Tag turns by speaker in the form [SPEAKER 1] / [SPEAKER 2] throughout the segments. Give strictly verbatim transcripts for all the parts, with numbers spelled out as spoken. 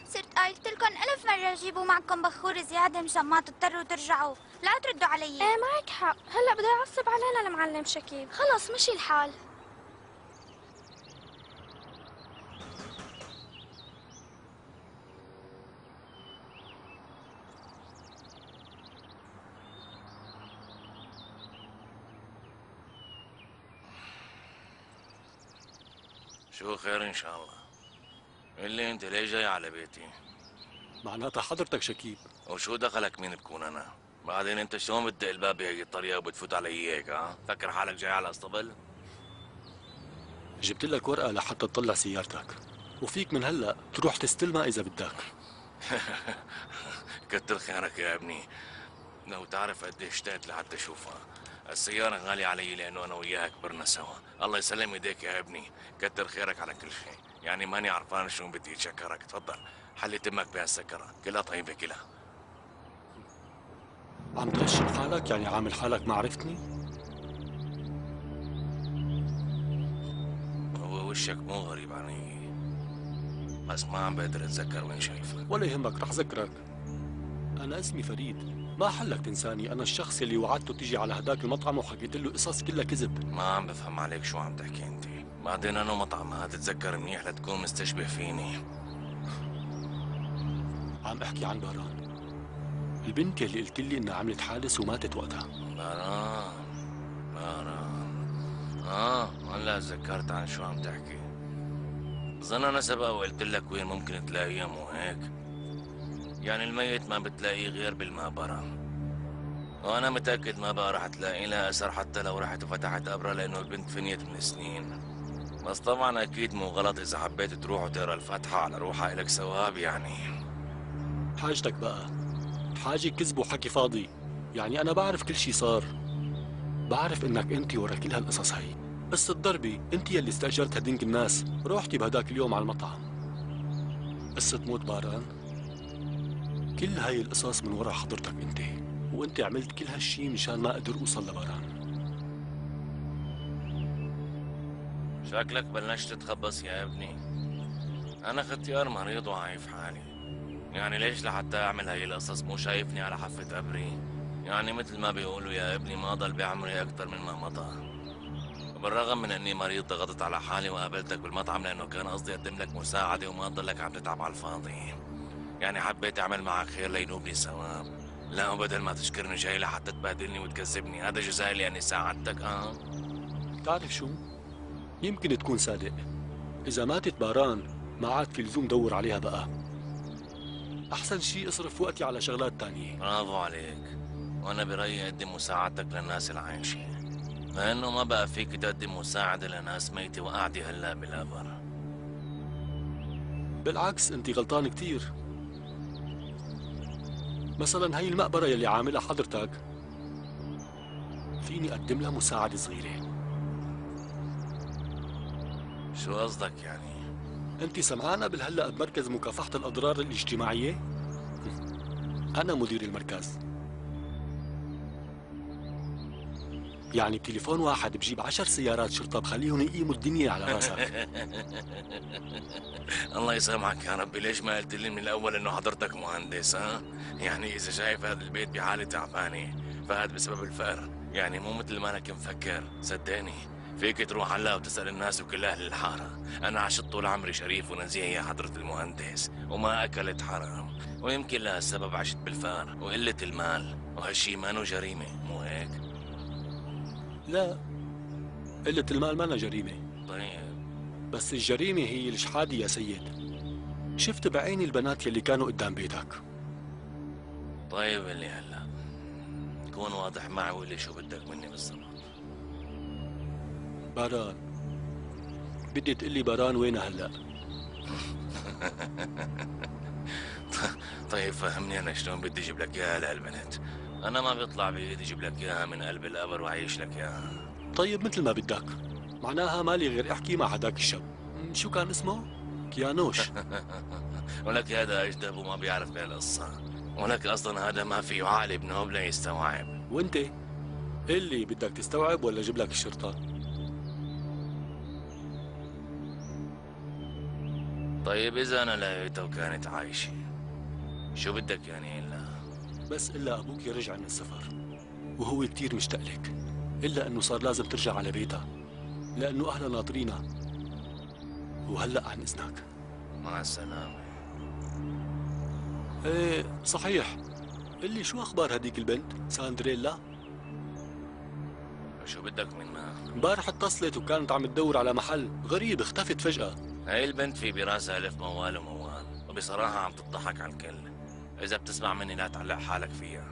[SPEAKER 1] صرت قايلت لكم ألف مرة جيبوا معكم بخور زيادة مشان ما تضطروا ترجعوا، لا تردوا علي.
[SPEAKER 2] ايه معك حق، هلا بده يعصب علينا المعلم شكيب، خلص مشي الحال.
[SPEAKER 3] شو خير ان شاء الله. اللي انت ليه جاي على بيتي؟
[SPEAKER 4] معناتها حضرتك شكيب.
[SPEAKER 3] وشو دخلك مين بكون انا؟ بعدين انت شلون بتدق الباب بهي الطريقه وبتفوت علي هيك ها؟ فكر حالك جاي على اسطبل؟
[SPEAKER 4] جبت لك ورقه لحتى تطلع سيارتك، وفيك من هلا تروح تستلمها اذا بدك.
[SPEAKER 3] كتر خيرك يا ابني. لو تعرف قد ايش اشتقت لحتى اشوفها. السيارة غالية علي لأنه أنا وياها كبرنا سوا، الله يسلم ايديك يا ابني، كتر خيرك على كل شيء، يعني ماني عرفان شو بدي أتشكرك، تفضل، حلي تمك بهالسكرة، كلها طيبة كلها.
[SPEAKER 4] عم تغشم حالك؟ يعني عامل حالك ما عرفتني؟
[SPEAKER 3] هو وشك مو غريب عني، بس ما عم بقدر أتذكر وين شايفك.
[SPEAKER 4] ولا يهمك، رح ذكرك. أنا اسمي فريد، ما حلك تنساني، أنا الشخص اللي وعدته تيجي على هداك المطعم وحكيت له قصص كلها كذب.
[SPEAKER 3] ما عم بفهم عليك شو عم تحكي انت، بعدين أنا مطعم تتذكر منيح لتكون مستشبه فيني.
[SPEAKER 4] عم احكي عن باران، البنت اللي قلت لي انها عملت حادث وماتت وقتها.
[SPEAKER 3] باران باران اه هلا تذكرت عن شو عم تحكي. ظن انا سبق وقلت لك وين ممكن تلاقيها، مو هيك؟ يعني الميت ما بتلاقيه غير بالمقبرة، وانا متأكد ما بقى رح تلاقي لها اثر حتى لو رحت وفتحت قبرها، لانه البنت فنيت من سنين. بس طبعا اكيد مو غلط اذا حبيت تروح وتقرا الفاتحة على روحها، الك ثواب يعني.
[SPEAKER 4] حاجتك بقى حاجة كذب وحكي فاضي، يعني أنا بعرف كل شي صار، بعرف إنك أنت ورا كل هالقصص هي. قصة ضربي أنت يلي استأجرت هدينك الناس، روحتي بهداك اليوم على المطعم. قصة موت باران، كل هاي القصص من ورا حضرتك أنت، وأنت عملت كل هالشي مشان ما أقدر أوصل لباران.
[SPEAKER 3] شكلك بلشت تتخبص يا ابني. أنا ختيار مريض وعايف حالي، يعني ليش لحتى أعمل هاي القصص مو شايفني على حافة قبري؟ يعني مثل ما بيقولوا يا ابني ما ضل بعمري أكثر من ما مضى. بالرغم من إني مريض ضغطت على حالي وقابلتك بالمطعم لأنه كان قصدي أقدم لك مساعدة وما تضلك عم تتعب على الفاضي. يعني حبيت أعمل معك خير لينوبني ثواب، لا وبدل ما تشكرني جاي لحتى تبهدلني وتكذبني، هذا جزائي لأني ساعدتك. آه
[SPEAKER 4] تعرف شو؟ يمكن تكون صادق، إذا ماتت باران ما عاد في لزوم دور عليها بقى، أحسن شي أصرف وقتي على شغلات تانية.
[SPEAKER 3] برافو عليك، وأنا برأيي أقدم مساعدتك للناس العايشين، لأنه ما بقى فيك تقدم مساعدة لناس ميتة وقاعدة هلا بالقبر.
[SPEAKER 4] بالعكس أنت غلطان كتير. مثلا هي المقبرة يلي عاملها حضرتك فيني أقدم لها مساعدة صغيرة.
[SPEAKER 3] شو قصدك يعني؟
[SPEAKER 4] أنت سمعانة بالهلأ بمركز مكافحة الأضرار الاجتماعية؟ أنا مدير المركز، يعني بتليفون واحد بجيب عشر سيارات شرطة بخليهم يقيموا الدنيا على راسك.
[SPEAKER 3] الله يسامحك يا ربي، ليش ما قلت لي من الأول إنه حضرتك مهندس؟ ها؟ يعني إذا شايف هذا البيت بحالة تعبانة فهذا بسبب الفقر، يعني مو مثل ما أنا كنت مفكر، صدقني فيك تروح هلا وتسأل الناس وكل أهل الحارة، أنا عشت طول عمري شريف ونزيه يا حضرة المهندس وما أكلت حرام، ويمكن لها السبب عشت بالفقر وقلة المال، وهالشي مانو جريمة، مو هيك؟
[SPEAKER 4] لا، قلة المال مانا جريمة.
[SPEAKER 3] طيب
[SPEAKER 4] بس الجريمة هي الشحادة يا سيد. شفت بعيني البنات يلي كانوا قدام بيتك.
[SPEAKER 3] طيب اللي هلا كون واضح معي واللي شو بدك مني بالضبط.
[SPEAKER 4] باران، بدي تقلي باران وينها هلا؟
[SPEAKER 3] طيب فهمني انا شلون بدي اجيب لك اياها لهالبنت، انا ما بيطلع بايدي اجيب لك اياها من قلب القبر واعيش لك اياها.
[SPEAKER 4] طيب مثل ما بدك، معناها مالي غير احكي مع هداك الشاب، شو كان اسمه؟ كيانوش.
[SPEAKER 3] ولك هذا اجدب وما بيعرف بهالقصة، ولك اصلا هذا ما فيه عقل بنوب ليستوعب.
[SPEAKER 4] وانت اللي بدك تستوعب ولا اجيب لك الشرطة؟
[SPEAKER 3] طيب إذا أنا لقيتها وكانت عايشة شو بدك يعني إلا؟
[SPEAKER 4] بس إلا أبوك يرجع من السفر وهو كتير مشتاق لك، إلا أنه صار لازم ترجع على بيتها لأنه أهلها ناطرينها. وهلأ عن إذنك.
[SPEAKER 3] مع السلامة.
[SPEAKER 4] إيه صحيح، قل لي شو أخبار هديك البنت ساندريلا؟
[SPEAKER 3] شو بدك منها؟
[SPEAKER 4] امبارح اتصلت وكانت عم تدور على محل غريب، اختفت فجأة.
[SPEAKER 3] هاي البنت في براسها ألف موال وموال، وبصراحة عم تضحك على الكل. إذا بتسمع مني لا تعلق حالك فيها.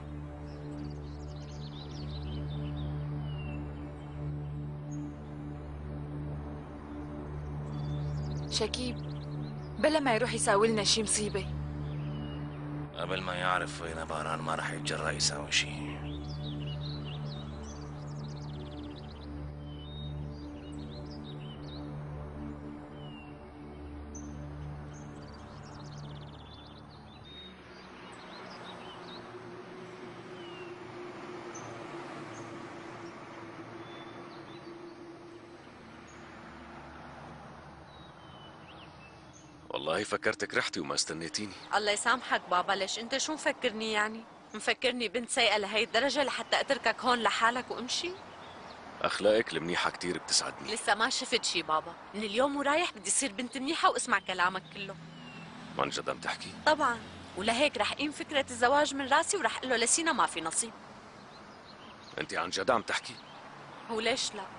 [SPEAKER 5] شكيب بلا ما يروح يساوي لنا شي مصيبة.
[SPEAKER 3] قبل ما يعرف وين باران ما رح يتجرأ يساوي شي.
[SPEAKER 6] والله فكرتك رحتي وما استنيتيني.
[SPEAKER 7] الله يسامحك بابا، ليش انت شو مفكرني يعني؟ مفكرني بنت سيئة لهي الدرجة لحتى اتركك هون لحالك وامشي؟
[SPEAKER 6] اخلاقك المنيحة كتير بتسعدني.
[SPEAKER 7] لسه ما شفت شي بابا، من اليوم ورايح بدي صير بنت منيحة واسمع كلامك كله.
[SPEAKER 6] عن جد عم تحكي؟
[SPEAKER 7] طبعا، ولهيك رح قيم فكرة الزواج من راسي ورح اقول له لسينا ما في نصيب.
[SPEAKER 6] انت عن جد عم تحكي؟
[SPEAKER 7] وليش لا؟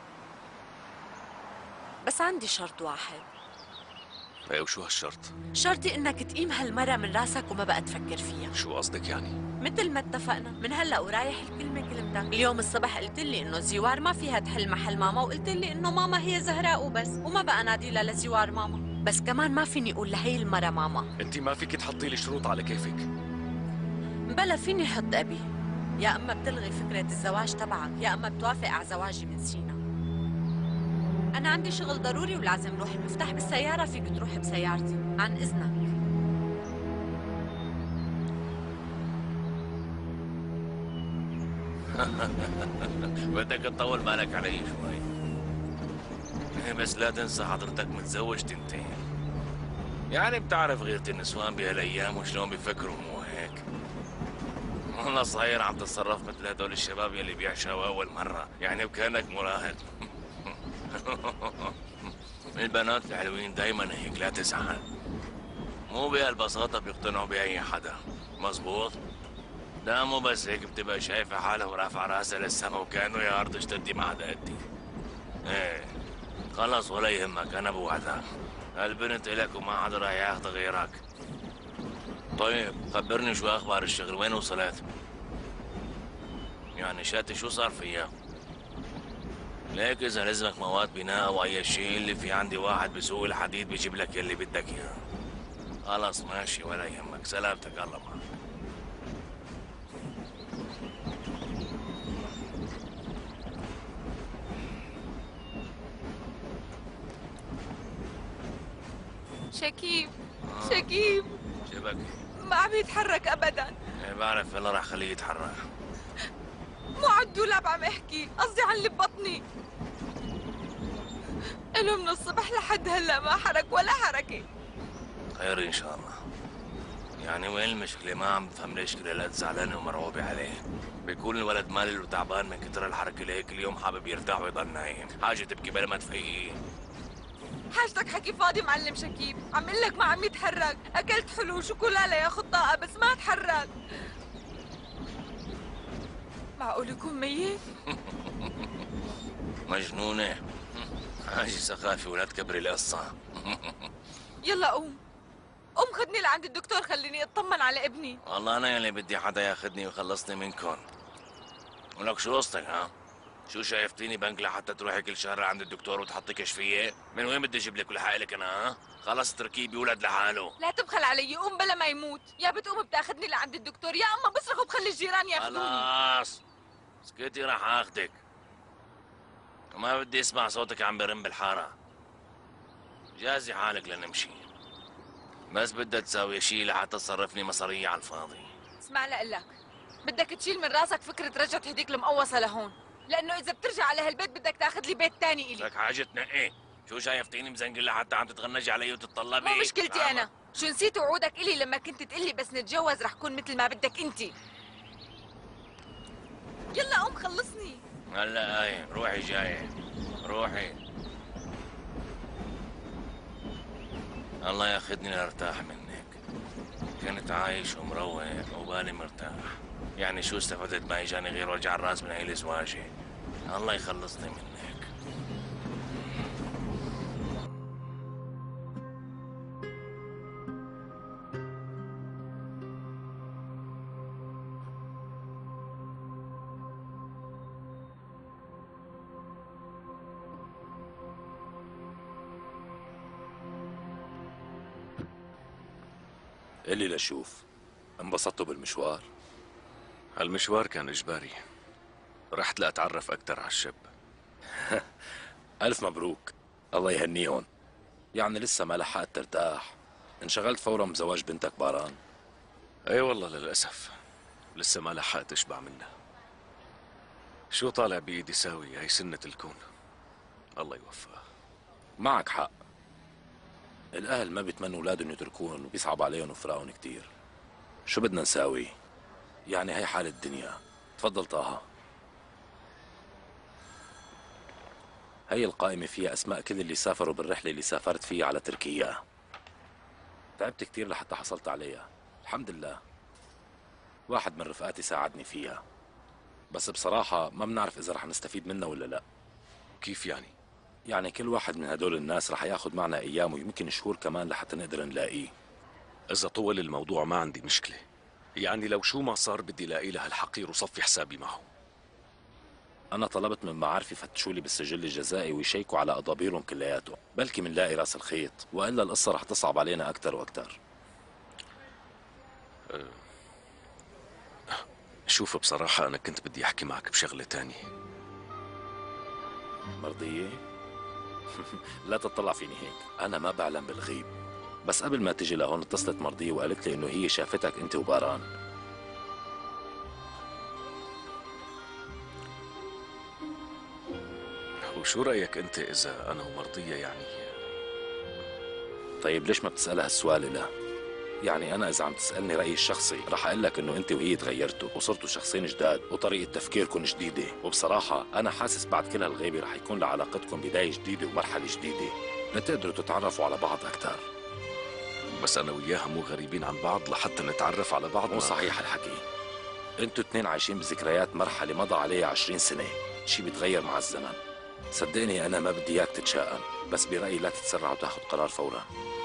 [SPEAKER 7] بس عندي شرط واحد.
[SPEAKER 6] ايه وشو هالشرط؟
[SPEAKER 7] شرطي انك تقيم هالمرة من راسك وما بقى تفكر فيها.
[SPEAKER 6] شو قصدك يعني؟
[SPEAKER 7] مثل ما اتفقنا، من هلا ورايح الكلمة كلمتك. اليوم الصبح قلت لي انه زوار ما فيها تحل محل ماما، وقلت لي انه ماما هي زهراء وبس، وما بقى نادي لها لزوار ماما. بس كمان ما فيني اقول لهي المرة ماما.
[SPEAKER 6] انت ما فيك تحطي لي شروط على كيفك.
[SPEAKER 7] بلا فيني حط ابي. يا اما بتلغي فكرة الزواج تبعك، يا اما بتوافق على زواجي من سينا. أنا عندي شغل ضروري ولازم روح، المفتاح بالسيارة، فيك تروح بسيارتي، عن إذنك.
[SPEAKER 3] بدك تطول بالك علي شوي. إيه بس لا تنسى حضرتك متزوج تنتين. يعني بتعرف غيرة النسوان بهالايام وشلون بيفكروا مو هيك. والله صاير عم تتصرف مثل هدول الشباب يلي بيعشوا اول مرة، يعني وكانك مراهق. البنات الحلوين دايما هيك، لا تزعل. مو بهالبساطة بيقتنعوا بأي حدا، مزبوط؟ لا مو بس هيك بتبقى شايفة حالها ورافعة راسها للسما وكأنه يا أرض اشتدي ما عاد قدي. ايه خلص ولا يهمك، أنا بوعدك هالبنت إلك وما حدا راح ياخدها غيرك. طيب خبرني شو أخبار الشغل، وين وصلت؟ يعني شاتي شو صار فيها؟ ليك إذا لزمك مواد بناء أو أي شيء، اللي في عندي واحد بسوق الحديد بيجيب لك يلي بدك إياه. خلص ماشي ولا يهمك، سلامتك الله معك.
[SPEAKER 5] شكيب شكيب
[SPEAKER 3] شبك
[SPEAKER 5] ما عم يتحرك ابدا.
[SPEAKER 3] ايه بعرف، يلا رح خليه يتحرك.
[SPEAKER 5] مو على الدولاب عم احكي، قصدي عن اللي ببطني. إله من الصبح لحد هلا ما حرك ولا حركة.
[SPEAKER 3] خير ان شاء الله. يعني وين المشكلة؟ ما عم بفهم ليش كل هالقد زعلانة ومرعوبة عليه. بيكون الولد مالل وتعبان من كتر الحركة لهيك اليوم حابب يرتاح ويضل نايم، حاجة تبكي بلا ما تفيقيه.
[SPEAKER 5] حاجتك حكي فاضي معلم شكيب، عم قل لك ما عم يتحرك، اكلت حلو وشوكولاته ياخذ طاقه بس ما تحرك. معقول يكون ميت؟
[SPEAKER 3] مجنونة. حاجة سخافة ولا تكبري القصة.
[SPEAKER 5] يلا قوم قوم خدني لعند الدكتور، خليني اطمن على ابني.
[SPEAKER 3] والله أنا يلي بدي حدا ياخدني ويخلصني منكم. ولك شو قصتك ها؟ شو شايفتيني بنك لحتى تروحي كل شهر عند الدكتور وتحطي كشفية؟ من وين بدي اجيب لك ولحق لك انا ها؟ خلص اتركيه بيولد لحاله.
[SPEAKER 5] لا تبخل علي، قوم بلا ما يموت، يا بتقوم بتاخدني لعند الدكتور يا اما بصرخ وبخلي الجيران ياخذوني.
[SPEAKER 3] خلاص سكتي راح اخدك. وما بدي اسمع صوتك عم برن بالحارة. جازي حالك لنمشي. بس بدها تساوي شي لحتى تصرفني مصارية على الفاضي.
[SPEAKER 5] اسمع لقلك، بدك تشيل من راسك فكرة رجعت هديك المقوصة لهون، لأنه إذا بترجع على هالبيت بدك تاخذ لي بيت تاني إلي.
[SPEAKER 3] لك حاجة تنقي، شو شايفتيني مزنقلة حتى عم تتغنجي علي وتتطلبي؟
[SPEAKER 5] مو مشكلتي
[SPEAKER 3] نعم.
[SPEAKER 5] انا، شو نسيت وعودك الي لما كنت تقلي بس نتجوز رح كون مثل ما بدك انت. يلا قوم خلصني.
[SPEAKER 3] هلا هاي روحي جاية روحي. الله ياخذني لارتاح منك. كنت عايش ومروق وبالي مرتاح. يعني شو استفدت ما اجاني غير وجع الراس من هاي الازواجه. الله يخلصني منك.
[SPEAKER 8] اللي لشوف انبسطتوا بالمشوار؟
[SPEAKER 6] هالمشوار كان إجباري. رحت لأتعرف أكثر على الشاب.
[SPEAKER 8] ألف مبروك، الله يهنيهم. يعني لسه ما لحقت ترتاح، انشغلت فورا بزواج بنتك باران؟
[SPEAKER 6] أي والله للأسف لسه ما لحقت أشبع منها. شو طالع بإيدي ساوي، هي سنة الكون. الله يوفقها.
[SPEAKER 8] معك حق، الأهل ما بيتمنوا أولادهم يتركون وبيصعب عليهم وفراقهم كتير. شو بدنا نساوي؟ يعني هي حال الدنيا. تفضل طه. هي القائمة فيها أسماء كل اللي سافروا بالرحلة اللي سافرت فيها على تركيا. تعبت كتير لحتى حصلت عليها، الحمد لله. واحد من رفقاتي ساعدني فيها، بس بصراحة ما بنعرف إذا رح نستفيد منها ولا لا.
[SPEAKER 6] كيف يعني؟
[SPEAKER 8] يعني كل واحد من هدول الناس رح ياخد معنا أيام ويمكن شهور كمان لحتى نقدر نلاقيه.
[SPEAKER 6] إذا طول الموضوع ما عندي مشكلة. يعني لو شو ما صار بدي لاقي لها الحقير وصفي حسابي معه.
[SPEAKER 8] أنا طلبت من معارفي يفتشوا لي بالسجل الجزائي ويشيكوا على أضابيرهم كلياتهم، بلكي منلاقي راس الخيط، وإلا القصة رح تصعب علينا أكتر وأكتر.
[SPEAKER 6] أه. شوف بصراحة أنا كنت بدي أحكي معك بشغلة تانية.
[SPEAKER 8] مرضية؟ لا تطلع فيني هيك، أنا ما بعلم بالغيب. بس قبل ما تجي لهون اتصلت مرضية وقالت لي إنه هي شافتك أنت وباران.
[SPEAKER 6] وشو رأيك أنت إذا أنا ومرضية يعني؟
[SPEAKER 8] طيب ليش ما بتسألها هالسؤال إلها؟ يعني أنا إذا عم تسألني رأيي الشخصي رح أقول لك إنه أنت وهي تغيرتوا وصرتوا شخصين جداد وطريقة تفكيركم جديدة، وبصراحة أنا حاسس بعد كل هالغيبة رح يكون لعلاقتكم بداية جديدة ومرحلة جديدة لتقدروا تتعرفوا على بعض أكثر.
[SPEAKER 6] بس أنا وياها مو غريبين عن بعض لحتى نتعرف على بعض.
[SPEAKER 8] مو صحيح الحكي، أنتوا اثنين عايشين بذكريات مرحلة مضى عليها عشرين سنة، شي بيتغير مع الزمن. صدقني أنا ما بدي إياك تتشائم، بس برأيي لا تتسرع وتاخذ قرار فورا.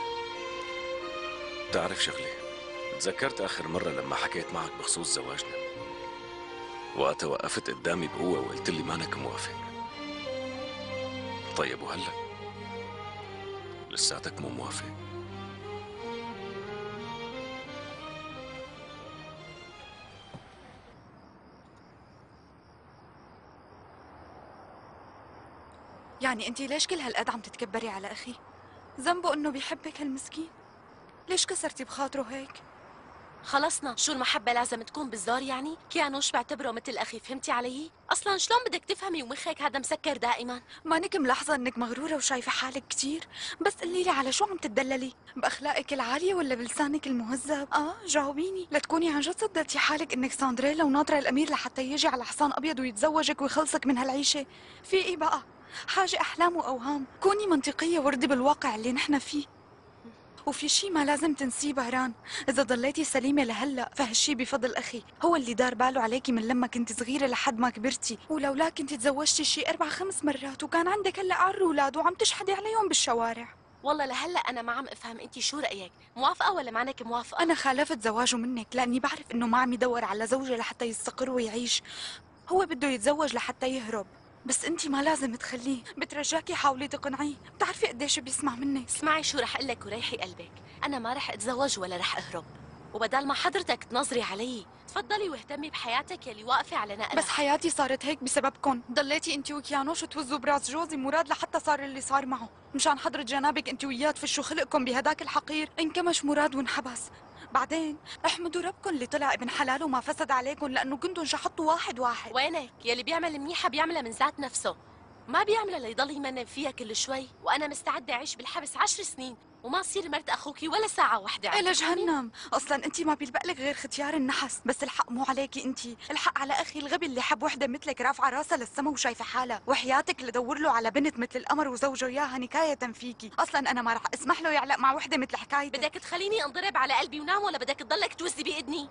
[SPEAKER 6] تعرف شغلة، تذكرت آخر مرة لما حكيت معك بخصوص زواجنا، وقتها وقفت قدامي بقوة وقلت لي مانك موافق. طيب وهلا لساتك مو موافق؟
[SPEAKER 9] يعني انتي ليش كل هالقد عم تتكبري على اخي؟ ذنبه انه بيحبك هالمسكين؟ ليش كسرتي بخاطره هيك؟
[SPEAKER 2] خلصنا، شو المحبة لازم تكون بالزور يعني؟ كيانوش بعتبره مثل أخي، فهمتي علي؟ أصلاً شلون بدك تفهمي ومخك هذا مسكر دائماً؟
[SPEAKER 9] مانك ملاحظة انك مغرورة وشايفة حالك كتير؟ بس قلي لي على شو عم تتدللي؟ بأخلاقك العالية ولا بلسانك المهذب؟ اه جاوبيني، لتكوني عن جد صدقتي حالك انك ساندريلا وناطرة الأمير لحتى يجي على حصان أبيض ويتزوجك ويخلصك من هالعيشة؟ في ايه بقى؟ حاجة أحلام وأوهام، كوني منطقية وردي بالواقع اللي نحن فيه. وفي شي ما لازم تنسيه بهران، إذا ضليتي سليمة لهلأ فهالشي بفضل أخي، هو اللي دار باله عليكي من لما كنت صغيرة لحد ما كبرتي، ولولا كنت تزوجتي شي أربع خمس مرات وكان عندك هلأ عر أولاد وعم تشحدي عليهم بالشوارع.
[SPEAKER 2] والله لهلأ أنا ما عم أفهم أنت شو رأيك؟ موافقة ولا معنك موافقة؟
[SPEAKER 9] أنا خالفت زواجه منك لأني بعرف إنه ما عم يدور على زوجة لحتى يستقر ويعيش، هو بده يتزوج لحتى يهرب. بس انتي ما لازم تخليه، بترجاكي حاولي تقنعيه، بتعرفي قديش بيسمع منك.
[SPEAKER 2] اسمعي شو رح اقول لك وريحي قلبك، انا ما رح اتزوج ولا رح اهرب، وبدال ما حضرتك تنظري علي تفضلي واهتمي بحياتك يلي واقفه على نقلها.
[SPEAKER 9] بس حياتي صارت هيك بسببكم، ضليتي انتي وكيانوش توزوا براس جوزي مراد لحتى صار اللي صار معه، مشان حضرة جنابك انتي وياه تفشوا خلقكم بهداك الحقير، انكمش مراد وانحبس. بعدين احمدوا ربكم اللي طلع ابن حلال وما فسد عليكم لانه كنتوا شحطوا واحد واحد.
[SPEAKER 2] وينك؟ يلي بيعمل منيحه بيعملها من ذات نفسه. ما بيعملها ليضل يمنن فيها كل شوي، وانا مستعده اعيش بالحبس عشر سنين وما اصير مرت اخوكي ولا ساعه واحده.
[SPEAKER 9] إيه لجهنم، اصلا انت ما بيلبق لك غير ختيار النحس، بس الحق مو عليكي انت، الحق على اخي الغبي اللي حب وحده مثلك رافعه راسها للسما وشايفه حالها، وحياتك لدور له على بنت مثل القمر وزوجه اياها نكايه فيكي، اصلا انا ما رح اسمح له يعلق مع وحده مثل حكايتك.
[SPEAKER 2] بدك تخليني انضرب على قلبي ونام ولا بدك تضلك توزي باذني؟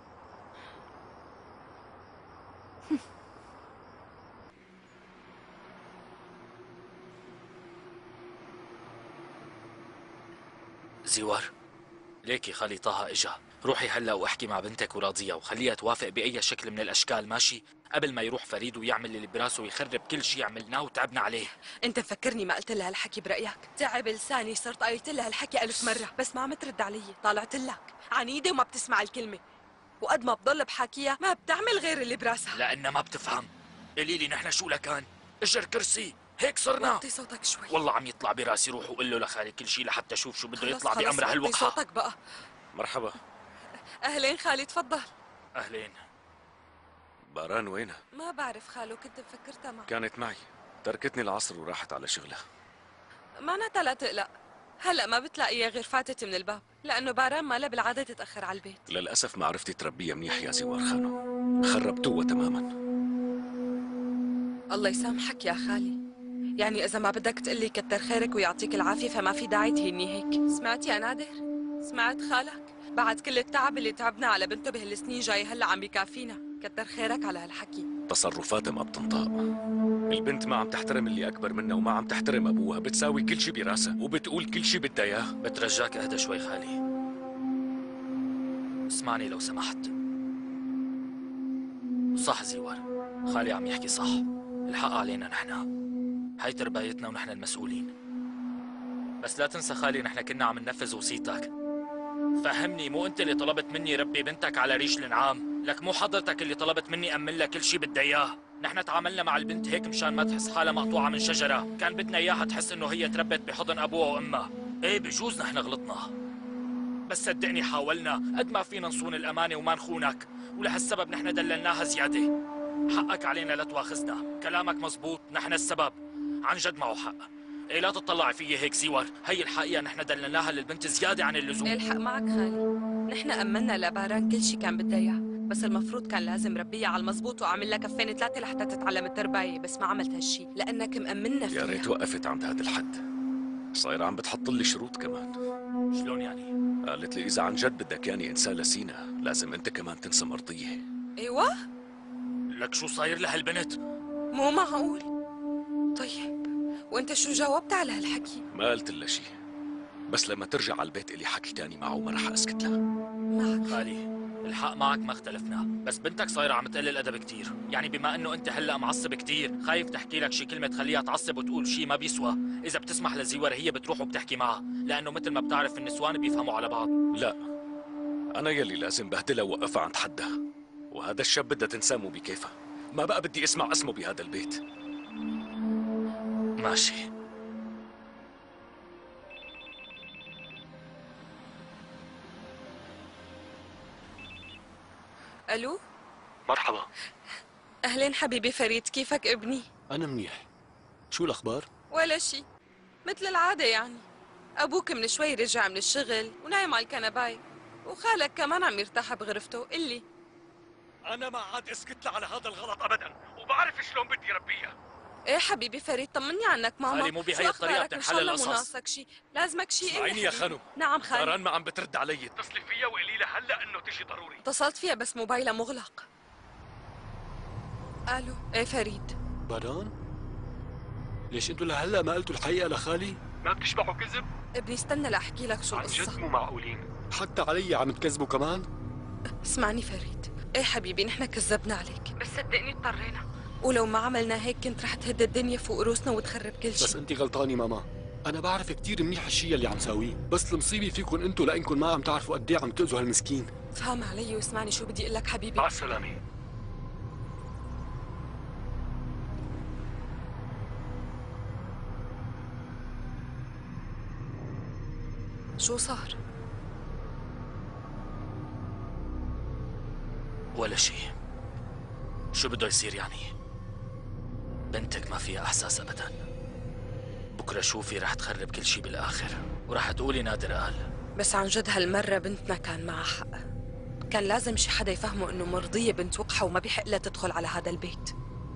[SPEAKER 10] زوار، ليكي خالي طه اجا، روحي هلا واحكي مع بنتك وراضية وخليها توافق بأي شكل من الأشكال، ماشي؟ قبل ما يروح فريد ويعمل اللي براسه ويخرب كل شيء عملناه وتعبنا عليه.
[SPEAKER 5] انت مفكرني ما قلت لها هالحكي برايك؟ تعب لساني، صرت قايلت لها هالحكي ألف مرة بس ما عم ترد علي. طالعت لك عنيدة وما بتسمع الكلمة، وقد ما بضل بحاكيها ما بتعمل غير اللي براسها.
[SPEAKER 10] لأنها ما بتفهم. قولي لي نحن شو لكان؟ اجر كرسي، هيك صرنا.
[SPEAKER 5] وطي صوتك شوي.
[SPEAKER 10] والله عم يطلع براسي، روح وقول له لخالي كل شيء لحتى اشوف شو بده يطلع بأمر
[SPEAKER 5] وطي
[SPEAKER 10] هالوقحة.
[SPEAKER 5] صوتك بقى.
[SPEAKER 6] مرحبا.
[SPEAKER 5] أهلين خالي، تفضل.
[SPEAKER 10] أهلين.
[SPEAKER 6] باران وينها؟
[SPEAKER 5] ما بعرف خالو، كنت مفكرتها معك.
[SPEAKER 6] كانت معي، تركتني العصر وراحت على شغلها.
[SPEAKER 5] معناتها لا تقلق، هلا ما بتلاقيها غير فاتت من الباب، لأنه باران ما لها بالعادة تتأخر على البيت.
[SPEAKER 6] للأسف ما عرفتي تربيها منيح يا زوار خانو، خربتوها تماما.
[SPEAKER 5] الله يسامحك يا خالي، يعني إذا ما بدك تقلي كتر خيرك ويعطيك العافية فما في داعي تهيني هيك. سمعت يا نادر؟ سمعت خالك؟ بعد كل التعب اللي تعبنا على بنته بهالسنين جاي هلا عم بكافينا، كتر خيرك على هالحكي.
[SPEAKER 6] تصرفاتها ما بتنطق. البنت ما عم تحترم اللي أكبر منها وما عم تحترم أبوها، بتساوي كل شي براسها وبتقول كل شي بدها إياه.
[SPEAKER 10] بترجاك اهدى شوي خالي، اسمعني لو سمحت. صح زوار، خالي عم يحكي صح، الحق علينا نحن، هاي تربايتنا ونحن المسؤولين. بس لا تنسى خالي نحن كنا عم ننفذ وصيتك. فهمني، مو انت اللي طلبت مني ربي بنتك على ريش الانعام، لك مو حضرتك اللي طلبت مني امن لها كل شيء بدها اياه. نحن تعاملنا مع البنت هيك مشان ما تحس حالها مقطوعه من شجره، كان بدنا اياها تحس انه هي تربت بحضن ابوها وامها. ايه بجوز نحن غلطنا، بس صدقني حاولنا قد ما فينا نصون الامانه وما نخونك، ولهالسبب نحن دللناها زياده. حقك علينا لا تواخذنا، كلامك مزبوط، نحن السبب، عن جد معه حق. ايه لا تطلعي فيي هيك زوار، هي الحقيقه نحن دللناها للبنت زياده عن اللزوم.
[SPEAKER 5] الحق معك خالي، نحن امنا لباران كل شيء كان بدها اياه، بس المفروض كان لازم ربيها على المزبوط واعمل لها كفين ثلاثه لحتى تتعلم التربايه، بس ما عملت هالشيء لانك مامنا فيها.
[SPEAKER 6] يا ريت وقفت عند هذا الحد، صايرة عم بتحط لي شروط كمان.
[SPEAKER 10] شلون يعني؟
[SPEAKER 6] قالت لي إذا عن جد بدك ياني إنسان لسينا لازم أنت كمان تنسى مرضية.
[SPEAKER 5] ايوه؟
[SPEAKER 10] لك شو صاير لهالبنت؟
[SPEAKER 5] مو معقول. طيب وانت شو جاوبت على هالحكي؟
[SPEAKER 6] ما قلت لها شيء، بس لما ترجع على البيت إلي حكي تاني معه وما رح أسكت لها.
[SPEAKER 5] معك
[SPEAKER 10] خالي، الحق معك ما اختلفنا، بس بنتك صايرة عم تقلل الأدب كتير، يعني بما إنه أنت هلأ معصب كتير، خايف تحكي لك شي كلمة تخليها تعصب وتقول شي ما بيسوى، إذا بتسمح لزيور هي بتروح وبتحكي معها، لأنه مثل ما بتعرف النسوان بيفهموا على بعض.
[SPEAKER 6] لا، أنا يلي لازم بهدلها ووقفها عند حدها، وهذا الشاب بدها تنساه مو بكيفها، ما بقى بدي اسمع اسمه بهذا البيت.
[SPEAKER 10] ماشي.
[SPEAKER 5] الو؟
[SPEAKER 4] مرحبا.
[SPEAKER 5] اهلين حبيبي فريد، كيفك ابني؟
[SPEAKER 4] أنا منيح. شو الأخبار؟
[SPEAKER 5] ولا شي، مثل العادة يعني. أبوك من شوي رجع من الشغل ونايم على الكنباي، وخالك كمان عم يرتاح بغرفته. قلي.
[SPEAKER 6] أنا ما عاد اسكت على هذا الغلط أبدا، وبعرف شلون بدي ربيها.
[SPEAKER 5] ايه حبيبي فريد، طمني عنك ماما.
[SPEAKER 10] خالي مو بهي الطريقة بتنحل القصص.
[SPEAKER 5] مناصك شي، لازمك شي.
[SPEAKER 6] اسمعيني يا خانو.
[SPEAKER 5] نعم خالي.
[SPEAKER 6] باران ما عم بترد علي، اتصلي فيها وقولي لها هلا إنه تجي ضروري.
[SPEAKER 5] اتصلت فيها بس موبايلها مغلق. الو؟ ايه فريد؟
[SPEAKER 4] باران؟ ليش انتوا لهلا ما قلتوا الحقيقة لخالي؟
[SPEAKER 6] ما بتشبعوا كذب؟
[SPEAKER 5] ابني استنى لأحكي لك شو القصة.
[SPEAKER 6] عن جد مو معقولين.
[SPEAKER 4] حتى علي عم تكذبوا كمان؟
[SPEAKER 5] اسمعني فريد، ايه حبيبي نحن كذبنا عليك، بس صدقني اضطرينا، ولو ما عملنا هيك كنت رح تهد الدنيا فوق روسنا وتخرب كل شيء.
[SPEAKER 4] بس انت غلطانة ماما، أنا بعرف كتير منيح الشيء اللي عم ساويه، بس المصيبة فيكم انتوا لأنكم ما عم تعرفوا قد ايه عم تأذوا هالمسكين.
[SPEAKER 5] فهم علي واسمعني شو بدي اقول لك حبيبي.
[SPEAKER 6] مع السلامة.
[SPEAKER 5] شو صار؟
[SPEAKER 10] ولا شيء. شو بده يصير يعني؟ بنتك ما فيها احساس ابدا. بكره شوفي رح تخرب كل شي بالاخر ورح تقولي نادر قال.
[SPEAKER 5] بس عن جد هالمرة بنتنا كان معها حق. كان لازم شي حدا يفهمه انه مرضية بنت وقحة وما بيحق لها تدخل على هذا البيت.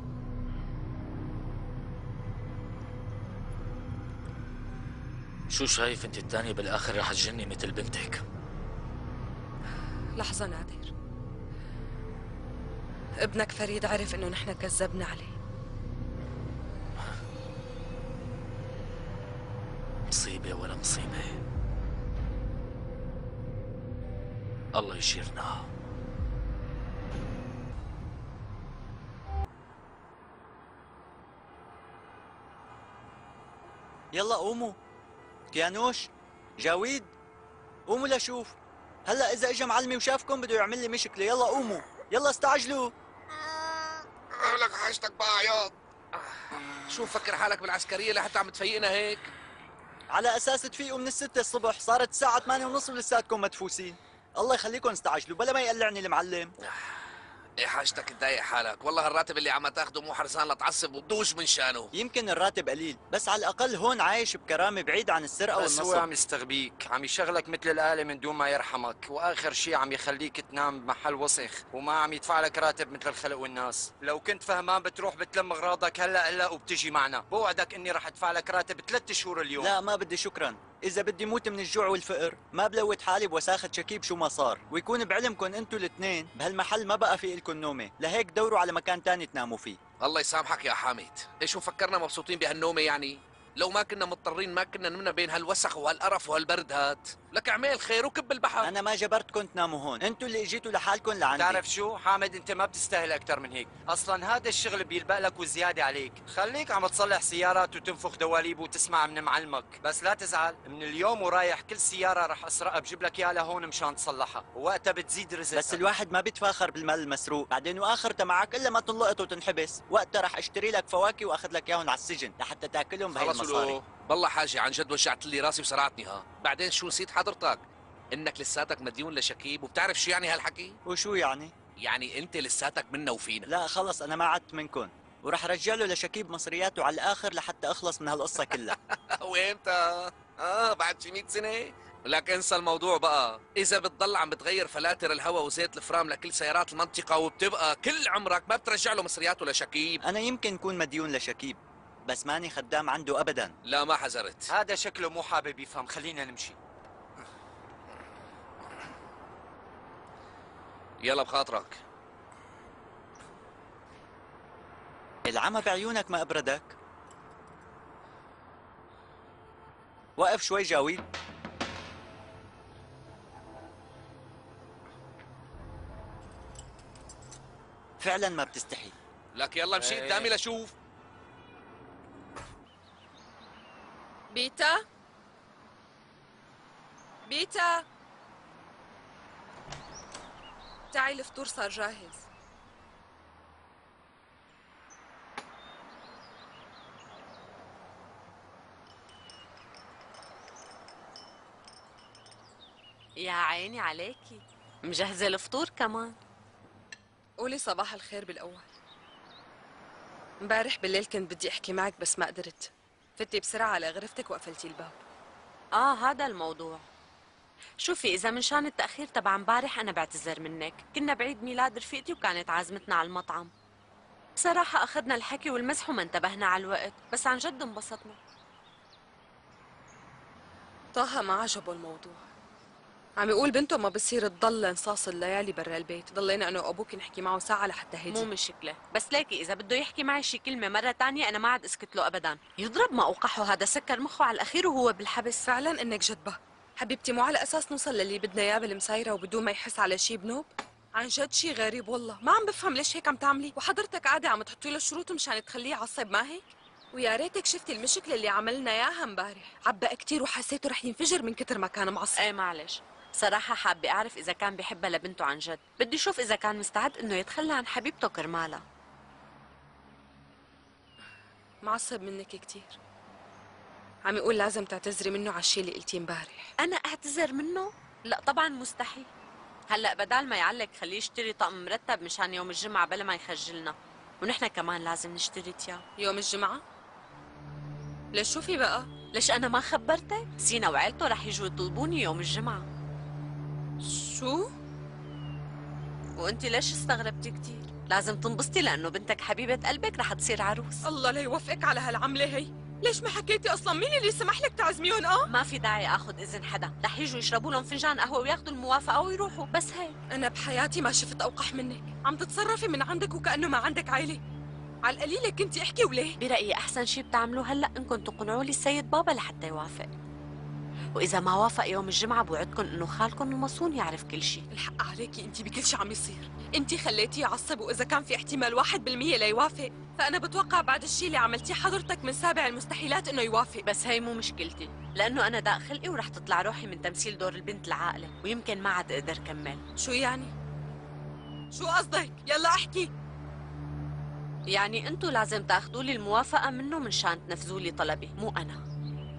[SPEAKER 10] شو شايف انت الثانية بالاخر رح تجني مثل بنتك؟
[SPEAKER 5] لحظة نادر، ابنك فريد عرف انه نحن كذبنا عليه.
[SPEAKER 10] مصيبة ولا مصيبة، الله يشيرنا.
[SPEAKER 11] يلا قوموا. كيانوش، جاويد، قوموا لشوف. هلا اذا اجى معلمي وشافكم بده يعمل لي مشكله. يلا قوموا، يلا استعجلوا.
[SPEAKER 12] اهلك حاجتك بقى عياط. شو فكر حالك بالعسكريه لحتى عم تفيقنا هيك؟
[SPEAKER 11] على اساس تفيقوا من الستة الصبح، صارت الساعه ثمانية ونص ولساتكم مدفوسين. الله يخليكم استعجلوا بلا ما يقلعني المعلم.
[SPEAKER 12] ايه حاجتك تضايق حالك؟ والله الراتب اللي عم تاخده مو حرصان لتعصب وتدوش من شانه.
[SPEAKER 11] يمكن الراتب قليل، بس على الاقل هون عايش بكرامه بعيد عن السرقه والنصب.
[SPEAKER 13] بس هو عم يستغبيك، عم يشغلك مثل الآلة من دون ما يرحمك، واخر شيء عم يخليك تنام بمحل وسخ وما عم يدفع لك راتب مثل الخلق والناس. لو كنت فهمان بتروح بتلم اغراضك هلا هلا وبتجي معنا، بوعدك اني رح ادفع لك راتب ثلاث شهور اليوم.
[SPEAKER 11] لا ما بدي شكرا، إذا بدي موت من الجوع والفقر ما بلوت حالي بوساخة شكيب شو ما صار، ويكون بعلمكم انتوا الاثنين بهالمحل ما بقى في إلكم نومة، لهيك دوروا على مكان تاني تناموا فيه.
[SPEAKER 12] الله يسامحك يا حامد، ايش مفكرنا مبسوطين بهالنومة يعني؟ لو ما كنا مضطرين ما كنا نمنا بين هالوسخ وهالقرف وهالبرد هات، لك اعمل خير وكب البحر.
[SPEAKER 11] أنا ما جبرتكم تناموا هون، انتوا اللي اجيتوا لحالكم لعندي.
[SPEAKER 13] تعرف شو حامد، انت ما بتستاهل اكثر من هيك، اصلا هذا الشغل بيلبق لك وزياده عليك، خليك عم تصلح سيارات وتنفخ دواليب وتسمع من معلمك، بس لا تزعل، من اليوم ورايح كل سياره رح اسرقها بجيب لك اياها لهون مشان تصلحها، ووقتها بتزيد رزقك.
[SPEAKER 11] بس الواحد ما بيتفاخر بالمال المسروق، بعدين واخرتها معك الا ما تنلقط وتنحبس، وقتها رح اشتري لك فواكه واخذ لك اياهم على السجن لحتى تاكلهم بهي المصاري.
[SPEAKER 12] والله حاجة عن جد وجعت لي راسي وسرعتني ها. بعدين شو نسيت حضرتك؟ انك لساتك مديون لشكيب، وبتعرف شو يعني هالحكي؟
[SPEAKER 11] وشو يعني؟
[SPEAKER 12] يعني انت لساتك منا وفينا.
[SPEAKER 11] لا خلص انا ما عدت منكم، ورح رجع له لشكيب مصرياته على الاخر لحتى اخلص من هالقصة كلها.
[SPEAKER 12] وامتى؟ اه بعد شي مية سنة؟ لك انسى الموضوع بقى، إذا بتضل عم بتغير فلاتر الهواء وزيت الفرام لكل سيارات المنطقة وبتبقى كل عمرك ما بترجع له مصرياته لشكيب.
[SPEAKER 11] أنا يمكن كون مديون لشكيب، بس ماني خدام عنده أبدا.
[SPEAKER 12] لا ما حذرت.
[SPEAKER 13] هذا شكله مو حابب يفهم، خلينا نمشي.
[SPEAKER 12] يلا بخاطرك.
[SPEAKER 11] العمى بعيونك ما أبردك. وقف شوي جاويد. فعلا ما بتستحي.
[SPEAKER 12] لك يلا مشي قدامي لشوف.
[SPEAKER 5] بيتا بيتا تعي الفطور صار جاهز.
[SPEAKER 2] يا عيني عليكي، مجهزة الفطور كمان.
[SPEAKER 5] قولي صباح الخير بالأول. امبارح بالليل كنت بدي أحكي معك بس ما قدرت، فتي بسرعة على غرفتك وقفلتي الباب.
[SPEAKER 2] آه هذا الموضوع. شوفي إذا من شان التأخير تبع امبارح أنا بعتذر منك، كنا بعيد ميلاد رفيقتي وكانت عازمتنا على المطعم. بصراحة أخذنا الحكي والمزح وما انتبهنا على الوقت، بس عن جد انبسطنا.
[SPEAKER 5] طه ما عجبه الموضوع، عم يقول بنته ما بصير تضل انصاص الليالي برا البيت، ضلينا انا وابوك نحكي معه ساعة لحتى هدي.
[SPEAKER 2] مو مشكلة، بس ليكي إذا بده يحكي معي شي كلمة مرة تانية أنا ما عاد اسكت له أبدا، يضرب ما أوقحه، هذا سكر مخه على الأخير وهو بالحبس.
[SPEAKER 5] فعلا إنك جدبة حبيبتي، مو على أساس نوصل للي بدنا إياه بالمسايرة وبدون ما يحس على شي بنوب. عن جد شي غريب والله، ما عم بفهم ليش هيك عم تعملي، وحضرتك قاعدة عم تحطي له شروط مشان تخليه يعصب، ما هيك؟ ويا ريتك شفتي المشكلة اللي عملنا إياها امبارح، عبق كتير وحسيته رح ينفجر من كتر ما كان معصب.
[SPEAKER 2] ايه معلش، صراحة حابة أعرف إذا كان بيحبها لبنته عن جد، بدي أشوف إذا كان مستعد إنه يتخلى عن حبيبته كرمالها.
[SPEAKER 5] معصب منك كتير، عم يقول لازم تعتذري منه على الشيء اللي قلتيه امبارح.
[SPEAKER 2] أنا أعتذر منه؟ لا طبعا مستحيل. هلا بدال ما يعلق خليه يشتري طقم مرتب مشان يوم الجمعة بلا ما يخجلنا، ونحن كمان لازم نشتري تياب.
[SPEAKER 5] يوم الجمعة؟ ليش شو في بقى؟
[SPEAKER 2] ليش أنا ما خبرتك؟ سينا وعيلته رح يجوا يطلبوني يوم الجمعة.
[SPEAKER 5] شو؟
[SPEAKER 2] وأنت ليش استغربتي كتير؟ لازم تنبسطي لأنه بنتك حبيبة قلبك رح تصير عروس.
[SPEAKER 5] الله لا يوفقك على هالعملة هي. ليش ما حكيتي أصلا؟ مين اللي سمح لك تعزميهم؟ آه
[SPEAKER 2] ما في داعي آخذ إذن حدا، رح يجوا يشربوا لهم فنجان قهوة وياخذوا الموافقة ويروحوا، بس هيك.
[SPEAKER 5] أنا بحياتي ما شفت أوقح منك، عم تتصرفي من عندك وكأنه ما عندك عائلة. على القليلة كنتي احكي وليه؟
[SPEAKER 2] برأيي أحسن شي بتعملوه هلأ إنكم تقنعوا لي السيد بابا لحتى يوافق. وإذا ما وافق يوم الجمعة بوعدكم إنه خالكم المصون يعرف كل شيء.
[SPEAKER 5] الحق عليكي أنت بكل شيء عم يصير، أنت خليتيه يعصب، وإذا كان في احتمال واحد بالمية ليوافق، فأنا بتوقع بعد الشيء اللي عملتيه حضرتك من سابع المستحيلات إنه يوافق.
[SPEAKER 2] بس هي مو مشكلتي، لأنه أنا داق خلقي ورح تطلع روحي من تمثيل دور البنت العاقلة، ويمكن ما عاد أقدر كمل.
[SPEAKER 5] شو يعني؟ شو قصدك؟ يلا احكي.
[SPEAKER 2] يعني أنتوا لازم تاخذوا لي الموافقة منه من شان تنفذوا لي طلبي، مو أنا.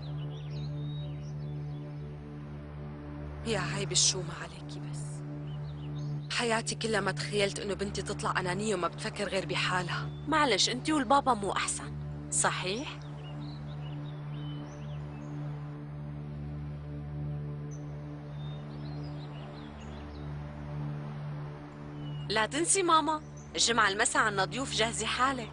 [SPEAKER 5] يا عيب الشو ما عليكي، بس حياتي كلها ما تخيلت انه بنتي تطلع انانيه وما بتفكر غير بحالها.
[SPEAKER 2] معلش انت والبابا مو احسن، صحيح؟ لا تنسي ماما، الجمعة المساء عنا ضيوف، جهزي حالك.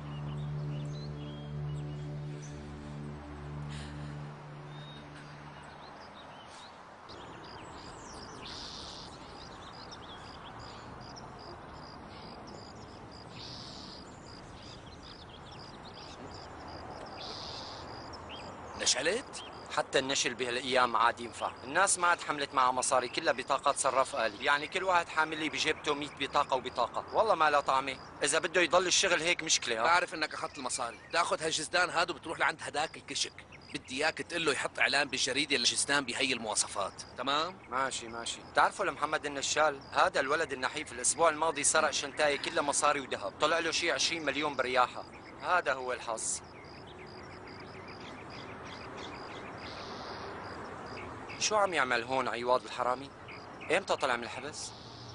[SPEAKER 12] نشلت؟
[SPEAKER 13] حتى النشل بهالايام ما عاد ينفع، الناس ما عاد حملت معها مصاري، كلها بطاقات صراف آلي، يعني كل واحد حامل لي بجيبته مية بطاقة وبطاقة، والله ما لها طعمة، إذا بده يضل الشغل هيك مشكلة. ها
[SPEAKER 12] بعرف إنك أخذت المصاري، تاخذ هالجزدان هذا وبتروح لعند هداك الكشك، بدي إياك تقول له يحط إعلان بالجريدة الجزدان بهي المواصفات، تمام؟
[SPEAKER 13] ماشي ماشي، بتعرفوا لمحمد النشال، هذا الولد النحيف الأسبوع الماضي سرق شنتاية كلها مصاري وذهب، طلع له شيء عشرين مليون برياحة، هذا هو الحظ. شو عم يعمل هون عواد الحرامي؟ امتى طلع من الحبس؟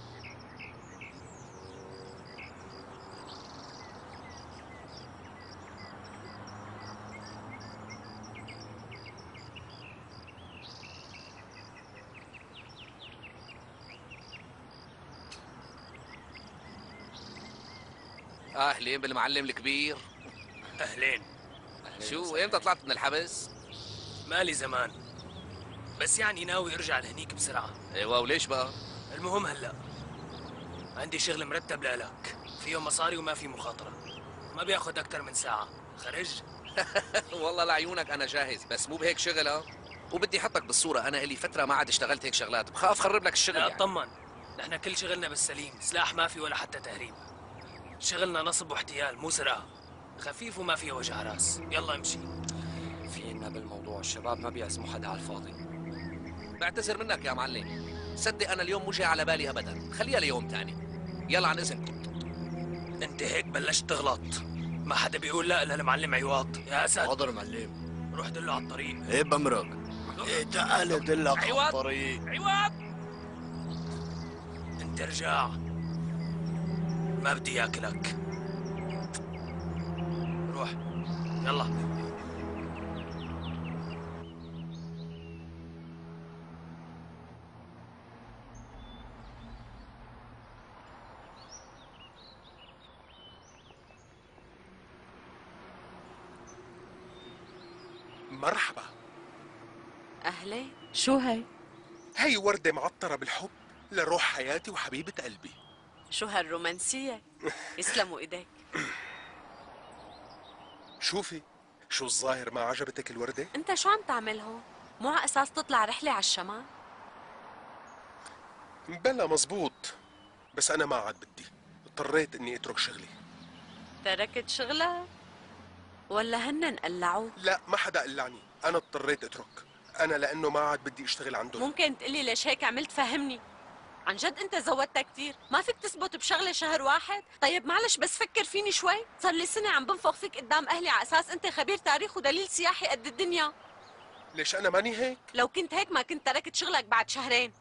[SPEAKER 12] أهلين بالمعلم الكبير.
[SPEAKER 14] أهلين.
[SPEAKER 12] شو امتى طلعت من الحبس؟
[SPEAKER 14] مالي زمان، بس يعني ناوي ارجع لهنيك بسرعة.
[SPEAKER 12] ايوه، وليش بقى؟
[SPEAKER 14] المهم هلا عندي شغل مرتب لك، فيه مصاري وما في مخاطرة، ما بياخد أكتر من ساعة. خرج؟
[SPEAKER 12] والله لعيونك أنا جاهز، بس مو بهيك شغل. ها وبدي أحطك بالصورة، أنا إلي فترة ما عاد اشتغلت هيك شغلات، بخاف خرب لك الشغل.
[SPEAKER 14] لا
[SPEAKER 12] يعني.
[SPEAKER 14] اطمن، نحن كل شغلنا بالسليم، سلاح ما في ولا حتى تهريب. شغلنا نصب واحتيال مو سرقة، خفيف وما فيه وجع راس. يلا امشي.
[SPEAKER 13] في إنا بالموضوع، الشباب ما بيعزموا حدا على الفاضي.
[SPEAKER 12] بعتذر منك يا معلم، صدق أنا اليوم مو جاي على بالي أبدا، خليها ليوم تاني. يلا عن إذنكم.
[SPEAKER 14] انت هيك بلشت تغلط، ما حدا بيقول لا للمعلم عواد. يا أسد
[SPEAKER 15] حاضر معلم.
[SPEAKER 14] روح دله على الطريق.
[SPEAKER 15] ايه بمرق. ايه تعال ادلك على
[SPEAKER 12] عواد
[SPEAKER 15] الطريق.
[SPEAKER 12] عواد
[SPEAKER 14] انت ارجع، ما بدي ياكلك. روح يلا.
[SPEAKER 16] مرحبا.
[SPEAKER 2] أهلين، شو هي؟
[SPEAKER 16] هي وردة معطرة بالحب لروح حياتي وحبيبة قلبي.
[SPEAKER 2] شو هالرومانسية؟ يسلموا ايديك.
[SPEAKER 16] شوفي، شو الظاهر ما عجبتك الوردة؟
[SPEAKER 2] انت شو عم تعمل هون؟ مو على اساس تطلع رحلة على الشمال؟
[SPEAKER 16] بلا مزبوط، بس أنا ما عاد بدي، اضطريت إني أترك شغلي.
[SPEAKER 2] تركت شغلك؟ ولا هن قلعوك؟
[SPEAKER 16] لا، ما حدا قلعني، أنا اضطريت أترك، أنا لأنه ما عاد بدي أشتغل عندهم.
[SPEAKER 2] ممكن تقلي ليش هيك عملت؟ فهمني. عن جد انت زودتها كثير، ما فيك تثبت بشغله شهر واحد؟ طيب معلش بس فكر فيني شوي، صار لي سنه عم بنفخ فيك قدام اهلي على اساس انت خبير تاريخ ودليل سياحي قد الدنيا.
[SPEAKER 16] ليش أنا ماني هيك؟
[SPEAKER 2] لو كنت هيك ما كنت تركت شغلك بعد شهرين.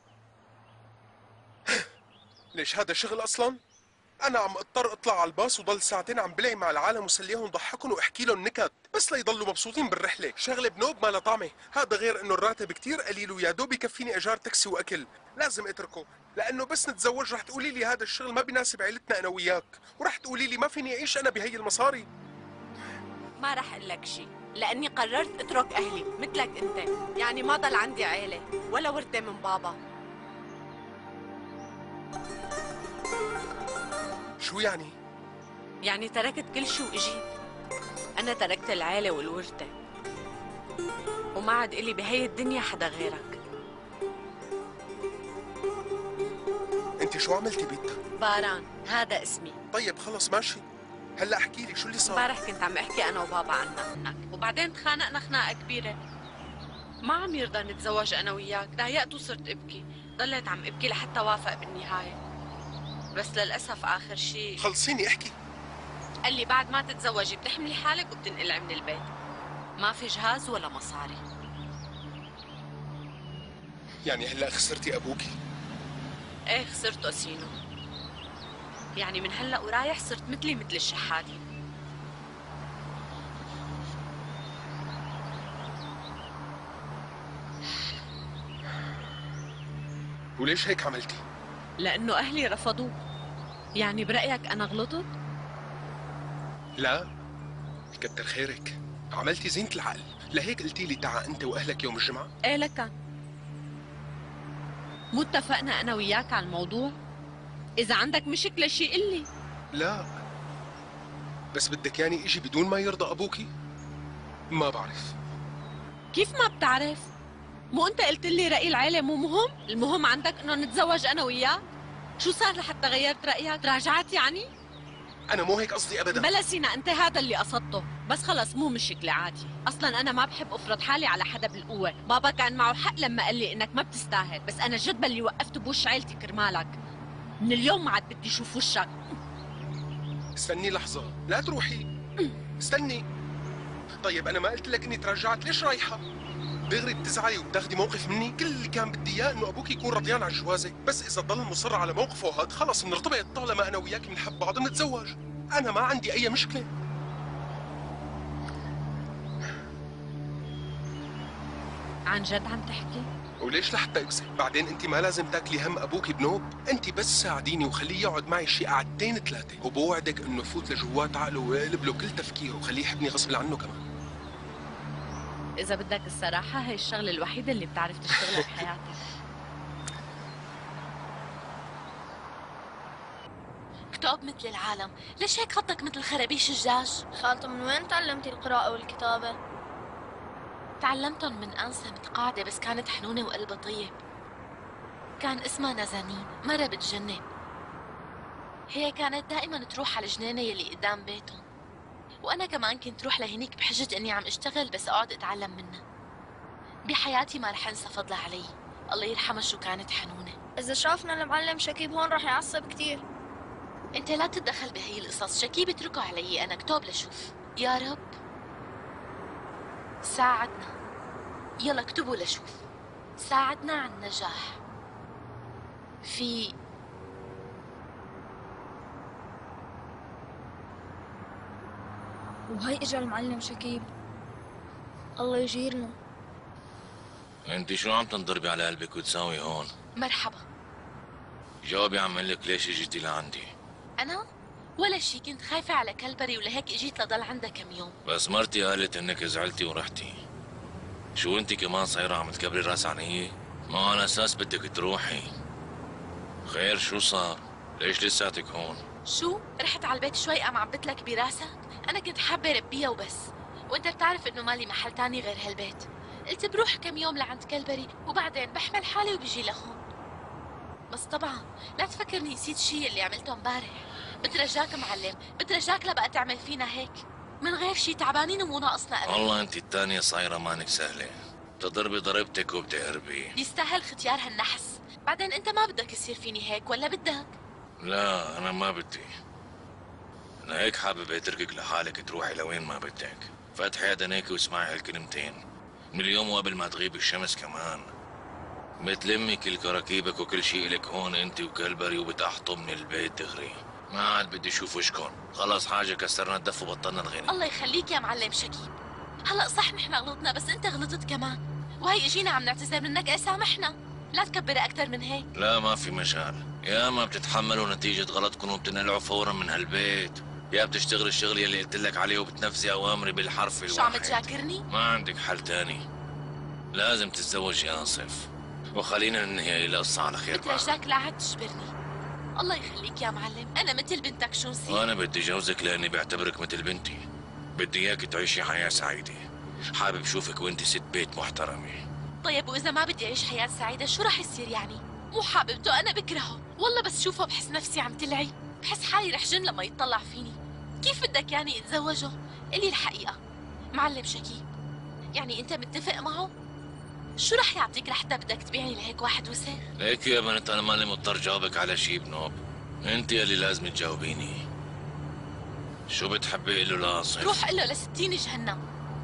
[SPEAKER 16] ليش هذا شغل أصلاً؟ أنا عم اضطر أطلع على الباص وضل ساعتين عم بلعب مع العالم وسليهم وضحكهم وأحكي لهم نكت، بس بس ليضلوا مبسوطين بالرحله. شغله بنوب ما لها طعمه، هذا غير انه الراتب كتير قليل ويا دوب يكفيني ايجار تاكسي واكل. لازم اتركه لانه بس نتزوج رح تقولي لي هذا الشغل ما بيناسب عيلتنا انا وياك، ورح تقولي لي ما فيني اعيش انا بهي المصاري.
[SPEAKER 2] ما رح اقول لك شيء لاني قررت اترك اهلي مثلك انت، يعني ما ضل عندي عيله ولا ورثه من بابا.
[SPEAKER 16] شو يعني؟
[SPEAKER 2] يعني تركت كل شيء واجيت. انا تركت العيله والورثه وما عاد إلي بهي الدنيا حدا غيرك.
[SPEAKER 16] انت شو عملتي بيتا؟
[SPEAKER 2] باران، هذا اسمي.
[SPEAKER 16] طيب خلص ماشي، هلا احكي لك شو اللي صار.
[SPEAKER 2] امبارح كنت عم احكي انا وبابا عنك وبعدين تخانقنا خناقه كبيره. ما عم يرضى نتزوج انا وياك، ضايقت وصرت ابكي، ضليت عم ابكي لحتى وافق بالنهايه. بس للاسف اخر شيء
[SPEAKER 16] خلصيني احكي.
[SPEAKER 2] قال لي بعد ما تتزوجي بتحملي حالك وبتنقلعي من البيت، ما في جهاز ولا مصاري.
[SPEAKER 16] يعني هلا خسرتي ابوكي؟
[SPEAKER 2] ايه خسرته سينو، يعني من هلا ورايح صرت مثلي مثل الشحاتين.
[SPEAKER 16] وليش هيك عملتي؟
[SPEAKER 2] لانه اهلي رفضوه. يعني برايك انا غلطت؟
[SPEAKER 16] لا كتر خيرك، عملتي زينة العقل، لهيك قلتي لي تعا انت واهلك يوم الجمعة؟
[SPEAKER 2] ايه لكن مو اتفقنا انا وياك على الموضوع؟ اذا عندك مشكلة شي قلي.
[SPEAKER 16] لا بس بدك يعني اجي بدون ما يرضى ابوكي؟ ما بعرف.
[SPEAKER 2] كيف ما بتعرف؟ مو انت قلت لي رأي العيلة مو مهم؟ المهم عندك انه نتزوج انا وياك؟ شو صار لحتى غيرت رأيك؟ تراجعت يعني؟
[SPEAKER 16] انا مو هيك قصدي ابدا.
[SPEAKER 2] بلا سينا انت هذا اللي قصدته، بس خلص مو مشكلة عادي. اصلا انا ما بحب افرض حالي على حدا بالقوة، بابا كان معه حق لما قال لي انك ما بتستاهل، بس انا جد اللي وقفته بوش عيلتي كرمالك. من اليوم ما عاد بدي اشوف وشك.
[SPEAKER 16] استني لحظة، لا تروحي. استني. طيب انا ما قلت لك اني تراجعت، ليش رايحة؟ دغري بتزعلي وبتاخدي موقف مني؟ كل اللي كان بدي اياه انه ابوك يكون رضيان على جوازي، بس اذا ضل مصر على موقفه هاد خلص بنرتبط، طالما انا وياك بنحب بعض بنتزوج، انا ما عندي اي مشكلة.
[SPEAKER 2] عن جد عم تحكي؟
[SPEAKER 16] وليش لحتى اكذب؟ بعدين انت ما لازم تاكلي هم ابوك بنوب، انت بس ساعديني وخليه يقعد معي شي قعدتين ثلاثة، وبوعدك انه فوت لجوات عقله ويقلب له كل تفكيره وخليه يحبني غصب عنه كمان.
[SPEAKER 2] إذا بدك الصراحة هي الشغلة الوحيدة اللي بتعرف تشتغلها بحياتك.
[SPEAKER 17] كتاب مثل العالم، ليش هيك خطك مثل خرابيش الدجاج؟
[SPEAKER 18] خالته من وين تعلمتي القراءة والكتابة؟
[SPEAKER 17] تعلمتهم من أنسة متقاعدة بس كانت حنونة وقلبها طيب. كان اسمها نازانين، مرة بتجنن. هي كانت دائما تروح على الجنينة يلي قدام بيتهم، وأنا كمان كنت روح لهنيك بحجة إني عم اشتغل بس أقعد أتعلم منها. بحياتي ما رح أنسى فضلها علي، الله يرحمها شو كانت حنونة.
[SPEAKER 18] إذا شافنا المعلم شكيب هون رح يعصب كتير.
[SPEAKER 17] أنت لا تتدخل بهي القصص، شكيب اتركه علي أنا، كتب لشوف. يا رب ساعدنا، يلا اكتبوا لشوف. ساعدنا على النجاح في
[SPEAKER 18] وهي اجا المعلم شكيب، الله يجيرنا.
[SPEAKER 3] انت شو عم تنضربي على قلبك وتساوي هون؟
[SPEAKER 17] مرحبا.
[SPEAKER 3] جاوبي عم لك ليش اجيتي لعندي؟
[SPEAKER 17] أنا؟ ولا شي، كنت خايفة على كلبري ولهيك اجيت لضل عندها كم يوم.
[SPEAKER 3] بس مرتي قالت انك زعلتي ورحتي. شو انت كمان صايرة عم تكبري راس عني؟ ما على اساس بدك تروحي. خير شو صار؟ ليش لساتك هون؟
[SPEAKER 17] شو؟ رحت على البيت شوي قام عبت لك براسك؟ أنا كنت حابة ربيها وبس، وأنت بتعرف إنه مالي محل تاني غير هالبيت. قلت بروح كم يوم لعند كلبري وبعدين بحمل حالي وبجي لهون. بس طبعا لا تفكرني نسيت شي اللي عملته امبارح. بترجاك معلم، بترجاك لا بقى تعمل فينا هيك. من غير شي تعبانين ومو ناقصنا أبدا.
[SPEAKER 3] والله انت الثانية صايرة مانك سهلة، بتضربي ضربتك وبتهربي.
[SPEAKER 17] يستاهل ختيار هالنحس. بعدين انت ما بدك يصير فيني هيك ولا بدك؟
[SPEAKER 3] لا انا ما بدي. انا هيك حابب اتركك لحالك تروحي لوين ما بدك. فتحي اذنيك واسمعي هالكلمتين من اليوم وقبل ما تغيب الشمس كمان. بتلمي كل كراكيبك وكل شيء لك هون انت وكلبري وبتحطوا من البيت دغري. ما عاد بدي اشوف وشكم، خلص حاجه كسرنا الدف وبطلنا الغنى.
[SPEAKER 17] الله يخليك يا معلم شكيب، هلا صح نحن غلطنا بس انت غلطت كمان، وهي اجينا عم نعتذر منك. ايه سامحنا، لا تكبرها اكثر من هيك.
[SPEAKER 3] لا ما في مجال، يا ما بتتحملوا نتيجة غلطكم وبتنقلعوا فورا من هالبيت، يا بتشتغل الشغل يلي قلت لك عليه وبتنفذي اوامري بالحرف الواحد.
[SPEAKER 17] شو عم تجاكرني؟
[SPEAKER 3] ما عندك حل تاني، لازم تتزوج يا آصف، وخلينا ننهي القصة على خير.
[SPEAKER 17] مثل جاك لا عاد تجبرني. الله يخليك يا معلم، انا مثل بنتك شو نسيت؟
[SPEAKER 3] وانا بدي جوزك لاني بعتبرك مثل بنتي، بدي اياك تعيشي حياة سعيدة، حابب شوفك وانت ست بيت محترمة.
[SPEAKER 17] طيب واذا ما بدي اعيش حياة سعيدة شو رح يصير يعني؟ مو حاببته، انا بكرهه، والله بس شوفه بحس نفسي عم تلعي، بحس حالي رح جن لما يطلع فيني. كيف بدك يعني اتزوجه؟ قلي الحقيقة معلم شكيب، يعني انت متفق معه؟ شو رح يعطيك لحتى بدك تبيعني لهيك واحد وسخ؟
[SPEAKER 3] ليك يا بنت انا ماني مضطر جاوبك على شي بنوب، انت اللي لازم تجاوبيني. شو بتحبي له لاصف؟
[SPEAKER 17] روح قل له لستين جهنم.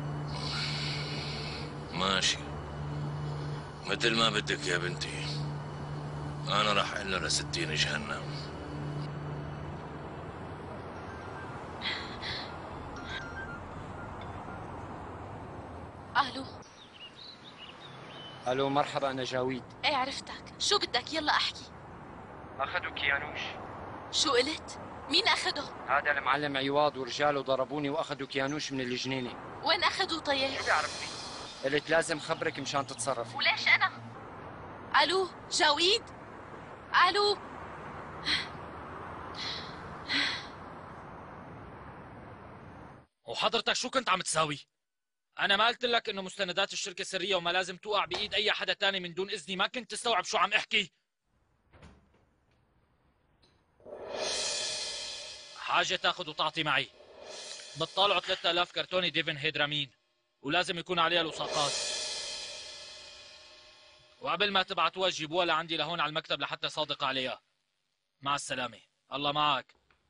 [SPEAKER 3] ماشي مثل ما بدك يا بنتي، انا راح اقول له لستين جهنم.
[SPEAKER 17] الو.
[SPEAKER 13] الو مرحبا، انا جاويد.
[SPEAKER 17] ايه عرفتك، شو بدك يلا احكي.
[SPEAKER 13] اخذوا كيانوش.
[SPEAKER 17] شو قلت؟ مين اخده؟
[SPEAKER 13] هذا المعلم عواد ورجاله ضربوني واخذوا كيانوش من الجنينه.
[SPEAKER 17] وين اخذوا طيب؟
[SPEAKER 13] شو بيعرفني؟ قلت لازم خبرك مشان تتصرفي.
[SPEAKER 17] وليش انا؟ الو جاويد؟ الو.
[SPEAKER 10] وحضرتك شو كنت عم تساوي؟ أنا ما قلت لك إنه مستندات الشركة سرية وما لازم توقع بإيد أي حدا تاني من دون إذني؟ ما كنت تستوعب شو عم أحكي؟ حاجة تاخذ وتعطي معي. بتطالعوا ثلاثة آلاف كرتوني ديفن هيدرامين ولازم يكون عليها الوثائقات. وقبل ما تبعتوها جيبوها لعندي لهون على المكتب لحتى صادق عليها. مع السلامة، الله معك.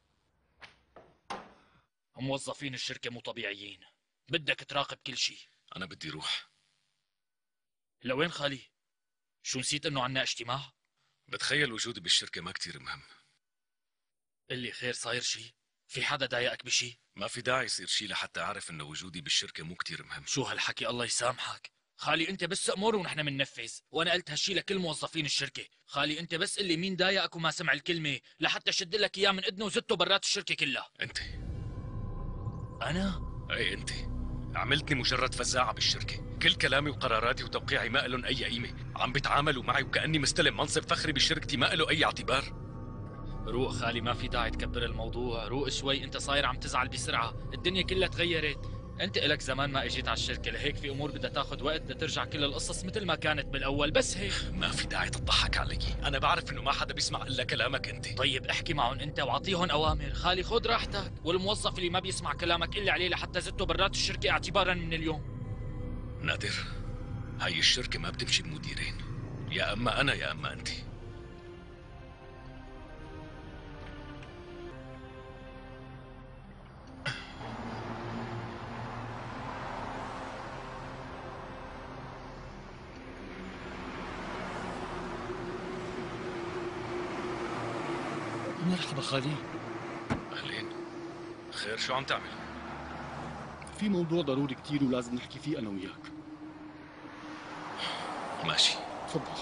[SPEAKER 10] موظفين الشركة مو طبيعيين، بدك تراقب كل شيء.
[SPEAKER 6] أنا بدي روح.
[SPEAKER 10] لوين خالي؟ شو نسيت إنه عنا اجتماع؟
[SPEAKER 6] بتخيل وجودي بالشركة ما كتير مهم.
[SPEAKER 10] اللي خير صاير شيء؟ في حدا ضايقك بشيء؟
[SPEAKER 6] ما في داعي يصير شيء لحتى أعرف إنه وجودي بالشركة مو كتير مهم.
[SPEAKER 10] شو هالحكي الله يسامحك؟ خالي أنت بس أمور ونحن مننفذ، وأنا قلت هالشي لكل موظفين الشركة. خالي أنت بس قل لي مين ضايقك وما سمع الكلمة لحتى شد لك إياه من إذنه وزته برات الشركة كلها.
[SPEAKER 6] أنت.
[SPEAKER 10] أنا؟
[SPEAKER 6] أي أنت. عملتني مجرد فزاعة بالشركة، كل كلامي وقراراتي وتوقيعي ما لهم أي قيمة، عم بيتعاملوا معي وكأني مستلم منصب فخري بشركتي ما له أي اعتبار.
[SPEAKER 10] روق خالي، ما في داعي تكبر الموضوع، روق شوي، انت صاير عم تزعل بسرعة، الدنيا كلها تغيرت، انت الك زمان ما اجيت على الشركة لهيك في امور بدها تاخذ وقت لترجع كل القصص مثل ما كانت بالاول، بس هيك.
[SPEAKER 6] ما في داعي تضحك علي، انا بعرف انه ما حدا بيسمع الا كلامك انت.
[SPEAKER 10] طيب احكي معهم انت واعطيهم اوامر، خالي خذ راحتك، والموظف اللي ما بيسمع كلامك قل عليه لحتى زدته برات الشركة اعتبارا من اليوم.
[SPEAKER 6] نادر، هاي الشركة ما بتمشي بمديرين، يا اما انا يا اما انت.
[SPEAKER 4] مرحبا خالي.
[SPEAKER 6] اهلين، خير شو عم تعمل؟
[SPEAKER 4] في موضوع ضروري كتير ولازم نحكي فيه انا وياك.
[SPEAKER 6] ماشي
[SPEAKER 4] تفضل.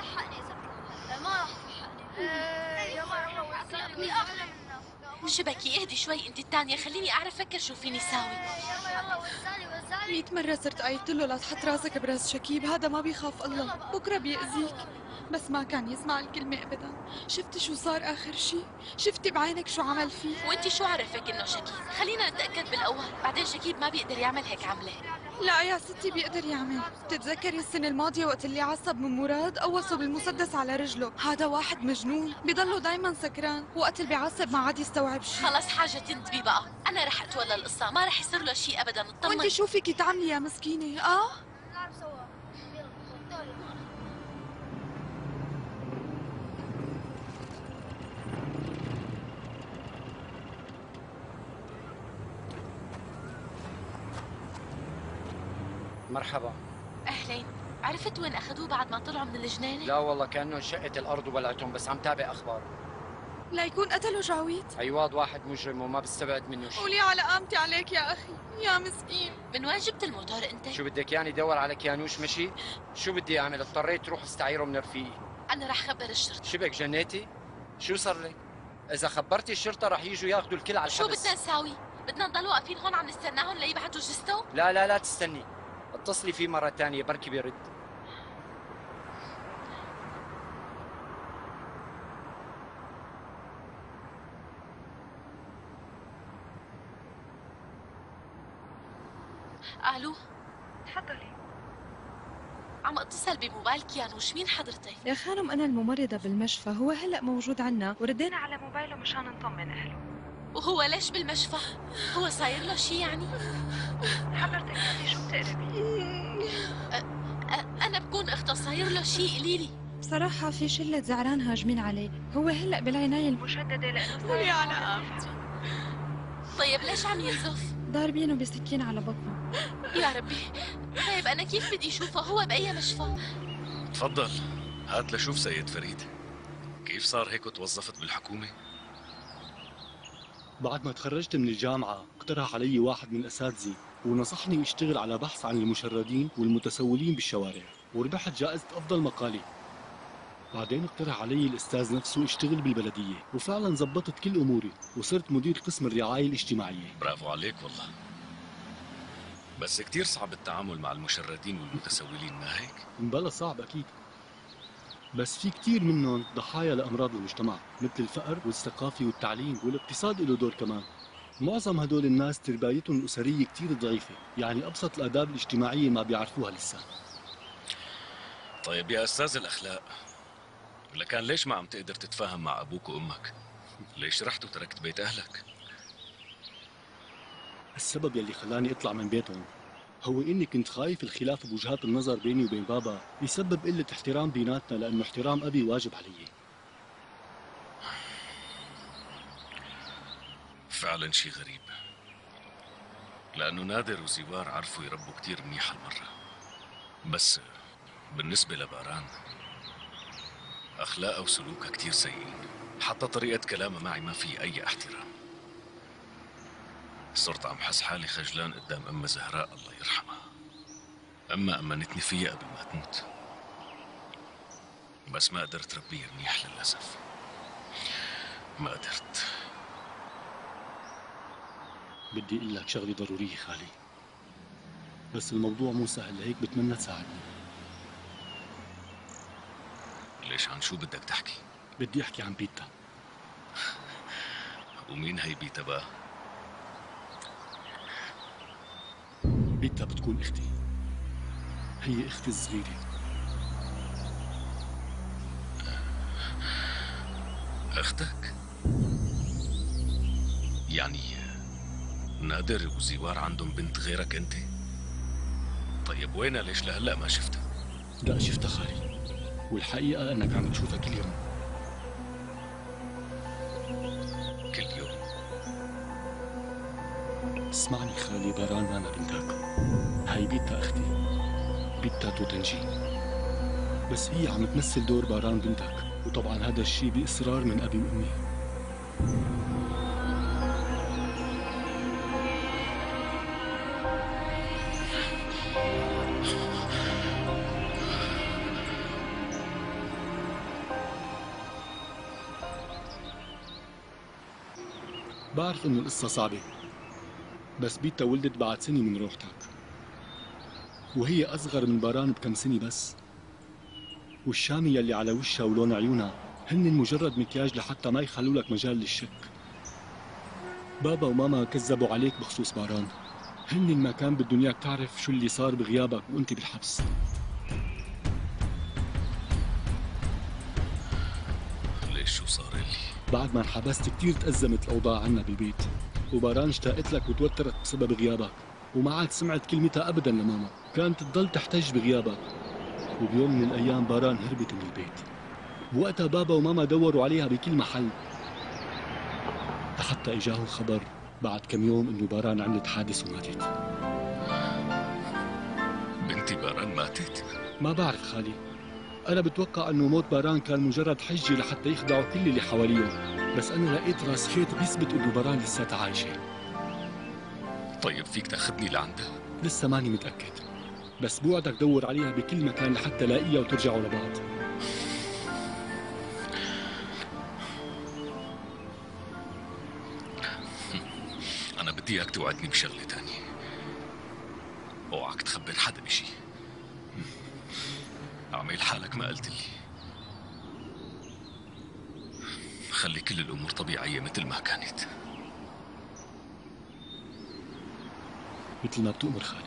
[SPEAKER 18] لحقني اذا بروح. ما راح تلحقني. يا مرة وصلني بدي اغلى منك.
[SPEAKER 17] شبكي اهدي شوي انت الثانية، خليني اعرف افكر شو فيني ساوي.
[SPEAKER 18] يلا وزاني وزاني.
[SPEAKER 9] مية مرة صرت قايلت له لا تحط راسك براس شكيب، هذا ما بيخاف الله، بكره بيأذيك. بس ما كان يسمع الكلمة ابدا. شفتي شو صار اخر شيء؟ شفتي بعينك شو عمل فيه؟
[SPEAKER 17] وانت شو عرفك انه شكيب؟ خلينا نتأكد بالاول، بعدين شكيب ما بيقدر يعمل هيك عملة.
[SPEAKER 9] لا يا ستي بيقدر يعمل. بتتذكري السنة الماضية وقت اللي عصب من مراد قوصوا بالمسدس على رجله؟ هذا واحد مجنون بيضله دايما سكران، وقت اللي بيعصب ما عاد يستوعب شيء.
[SPEAKER 17] خلص حاجة تنتبي بقى، انا رح اتولى القصة، ما رح يصير له شيء ابدا، اطمن.
[SPEAKER 9] وانت شو فيكي تعملي يا مسكينة؟ اه
[SPEAKER 18] نلعب سوا. يلا تعالي معنا.
[SPEAKER 13] مرحبا.
[SPEAKER 17] اهلين، عرفت وين اخذوه بعد ما طلعوا من الجنينة؟
[SPEAKER 13] لا والله كأنه انشقت الأرض وبلعتهم، بس عم تابع أخبار.
[SPEAKER 9] لا يكون قتلوا جاويد.
[SPEAKER 13] عواد واحد مجرم وما بستبعد منه شيء.
[SPEAKER 9] قولي على قامتي عليك يا أخي، يا مسكين.
[SPEAKER 17] من وين جبت الموتور أنت؟
[SPEAKER 13] شو بدك يعني دور على كيانوش مشي؟ شو بدي أعمل؟ اضطريت روح استعيره من رفيقي.
[SPEAKER 17] أنا رح خبر الشرطة.
[SPEAKER 13] شبك جنيتي؟ شو صار لك؟ إذا خبرتي الشرطة رح يجوا ياخذوا الكل على الحبس.
[SPEAKER 17] شو بدنا نساوي؟ بدنا نضل واقفين هون عم نستناهم ليبعتوا جثته؟
[SPEAKER 13] لا لا لا تستني، اتصلي فيه مرة ثانية بركي بيرد.
[SPEAKER 17] الو
[SPEAKER 9] تفضلي.
[SPEAKER 17] عم اتصل بموبايل كيانوش، مين حضرتك؟
[SPEAKER 5] يا خانم أنا الممرضة بالمشفى، هو هلأ موجود عنا وردينا
[SPEAKER 9] على موبايله مشان نطمن أهله.
[SPEAKER 17] وهو ليش بالمشفى؟ هو صاير له شيء يعني؟
[SPEAKER 9] حضرتك انت شو بتقربي؟
[SPEAKER 17] أنا بكون أخته صاير له شيء، قولي لي.
[SPEAKER 5] بصراحة في شلة زعران هاجمين عليه، هو هلأ بالعناية
[SPEAKER 9] المشددة لأنه قولي على قامتي.
[SPEAKER 17] طيب ليش عم ينزف؟
[SPEAKER 5] ضاربينه بسكين على بطنه.
[SPEAKER 17] يا ربي، طيب أنا كيف بدي أشوفه؟ هو بأي مشفى؟
[SPEAKER 6] تفضل، هات لشوف سيد فريد. كيف صار هيك وتوظفت بالحكومة؟
[SPEAKER 4] بعد ما تخرجت من الجامعة اقترح علي واحد من الأساتذة ونصحني اشتغل على بحث عن المشردين والمتسولين بالشوارع، وربحت جائزة أفضل مقالة. بعدين اقترح علي الأستاذ نفسه اشتغل بالبلدية، وفعلا زبطت كل أموري وصرت مدير قسم الرعاية الاجتماعية.
[SPEAKER 6] برافو عليك والله. بس كتير صعب التعامل مع المشردين والمتسولين، ما هيك؟
[SPEAKER 4] بلا صعب أكيد، بس في كتير منهم ضحايا لأمراض المجتمع مثل الفقر والثقافة والتعليم والاقتصاد له دور كمان. معظم هدول الناس تربايتهم الأسرية كتير ضعيفة، يعني أبسط الآداب الاجتماعية ما بيعرفوها لسه.
[SPEAKER 6] طيب يا أستاذ الأخلاق، لكان ليش ما عم تقدر تتفاهم مع أبوك وأمك؟ ليش رحت وتركت بيت أهلك؟
[SPEAKER 4] السبب يلي خلاني أطلع من بيتهم هو إني كنت خايف الخلاف بوجهات النظر بيني وبين بابا يسبب قلة احترام بيناتنا، لأنه احترام أبي واجب علي.
[SPEAKER 6] فعلا شي غريب، لأنه نادر وزوار عرفوا يربوا كتير منيح هالمرة. بس بالنسبة لباران أخلاقها وسلوكها كتير سيئين، حتى طريقة كلامها معي ما في أي احترام. صرت عم حس حالي خجلان قدام أم زهراء الله يرحمها. أما أمنتني فيها قبل ما تموت، بس ما قدرت ربيها منيح للأسف، ما قدرت.
[SPEAKER 4] بدي أقول لك شغلة ضرورية خالي، بس الموضوع مو سهل، لهيك بتمنى تساعدني.
[SPEAKER 6] ليش؟ عن شو بدك تحكي؟
[SPEAKER 4] بدي أحكي عن بيتا.
[SPEAKER 6] ومين هي بيتا بقى؟
[SPEAKER 4] بيتا بتكون اختي، هي اختي الصغيرة.
[SPEAKER 6] اختك؟ يعني نادر وزوار عندهم بنت غيرك انت؟ طيب وينها؟ ليش لهلا ما شفتها؟
[SPEAKER 4] لا شفتها خالي، والحقيقة انك عم تشوفها كل يوم.
[SPEAKER 6] كل يوم؟
[SPEAKER 4] اسمعني خالي، باران أنا بنتك، هاي بيتا أختي، بيتا توتنجي، بس هي عم تمثل دور باران بنتك، وطبعا هذا الشيء بإصرار من أبي وأمي. بعرف انه القصة صعبة، بس بيتا ولدت بعد سنة من روحتك، وهي أصغر من باران بكم سنة بس، والشامي يلي على وشها ولون عيونها هن مجرد مكياج لحتى ما يخلوا لك مجال للشك. بابا وماما كذبوا عليك بخصوص باران، هن ما كان بدهم اياك تعرف شو اللي صار بغيابك وانت بالحبس.
[SPEAKER 6] ليش شو صار لي؟
[SPEAKER 4] بعد ما انحبست كتير تأزمت الأوضاع عنا بالبيت، وباران اشتاقت لك وتوترت بسبب غيابك، وما عاد سمعت كلمتها أبدا لماما، كانت تضل تحتج بغيابك. وبيوم من الأيام باران هربت من البيت، وقتها بابا وماما دوروا عليها بكل محل، لحتى إجاهم خبر بعد كم يوم إنه باران عملت حادث وماتت.
[SPEAKER 6] بنتي باران ماتت؟
[SPEAKER 4] ما بعرف خالي، أنا بتوقع إنه موت باران كان مجرد حجة لحتى يخدعوا كل اللي حواليهم، بس أنا لقيت راس خيط بيثبت إنه باران لساتها عايشة.
[SPEAKER 6] طيب فيك تاخذني لعندها؟
[SPEAKER 4] لسه ماني متأكد، بس بوعدك دور عليها بكل مكان لحتى لاقيها وترجعوا لبعض.
[SPEAKER 6] أنا بدي إياك توعدني بشغلة تانية، اوعك تخبر حدا بشي، اعمل حالك ما قلت لي، خلي كل الأمور طبيعية مثل ما كانت.
[SPEAKER 4] مثل ما بتؤمر خالي.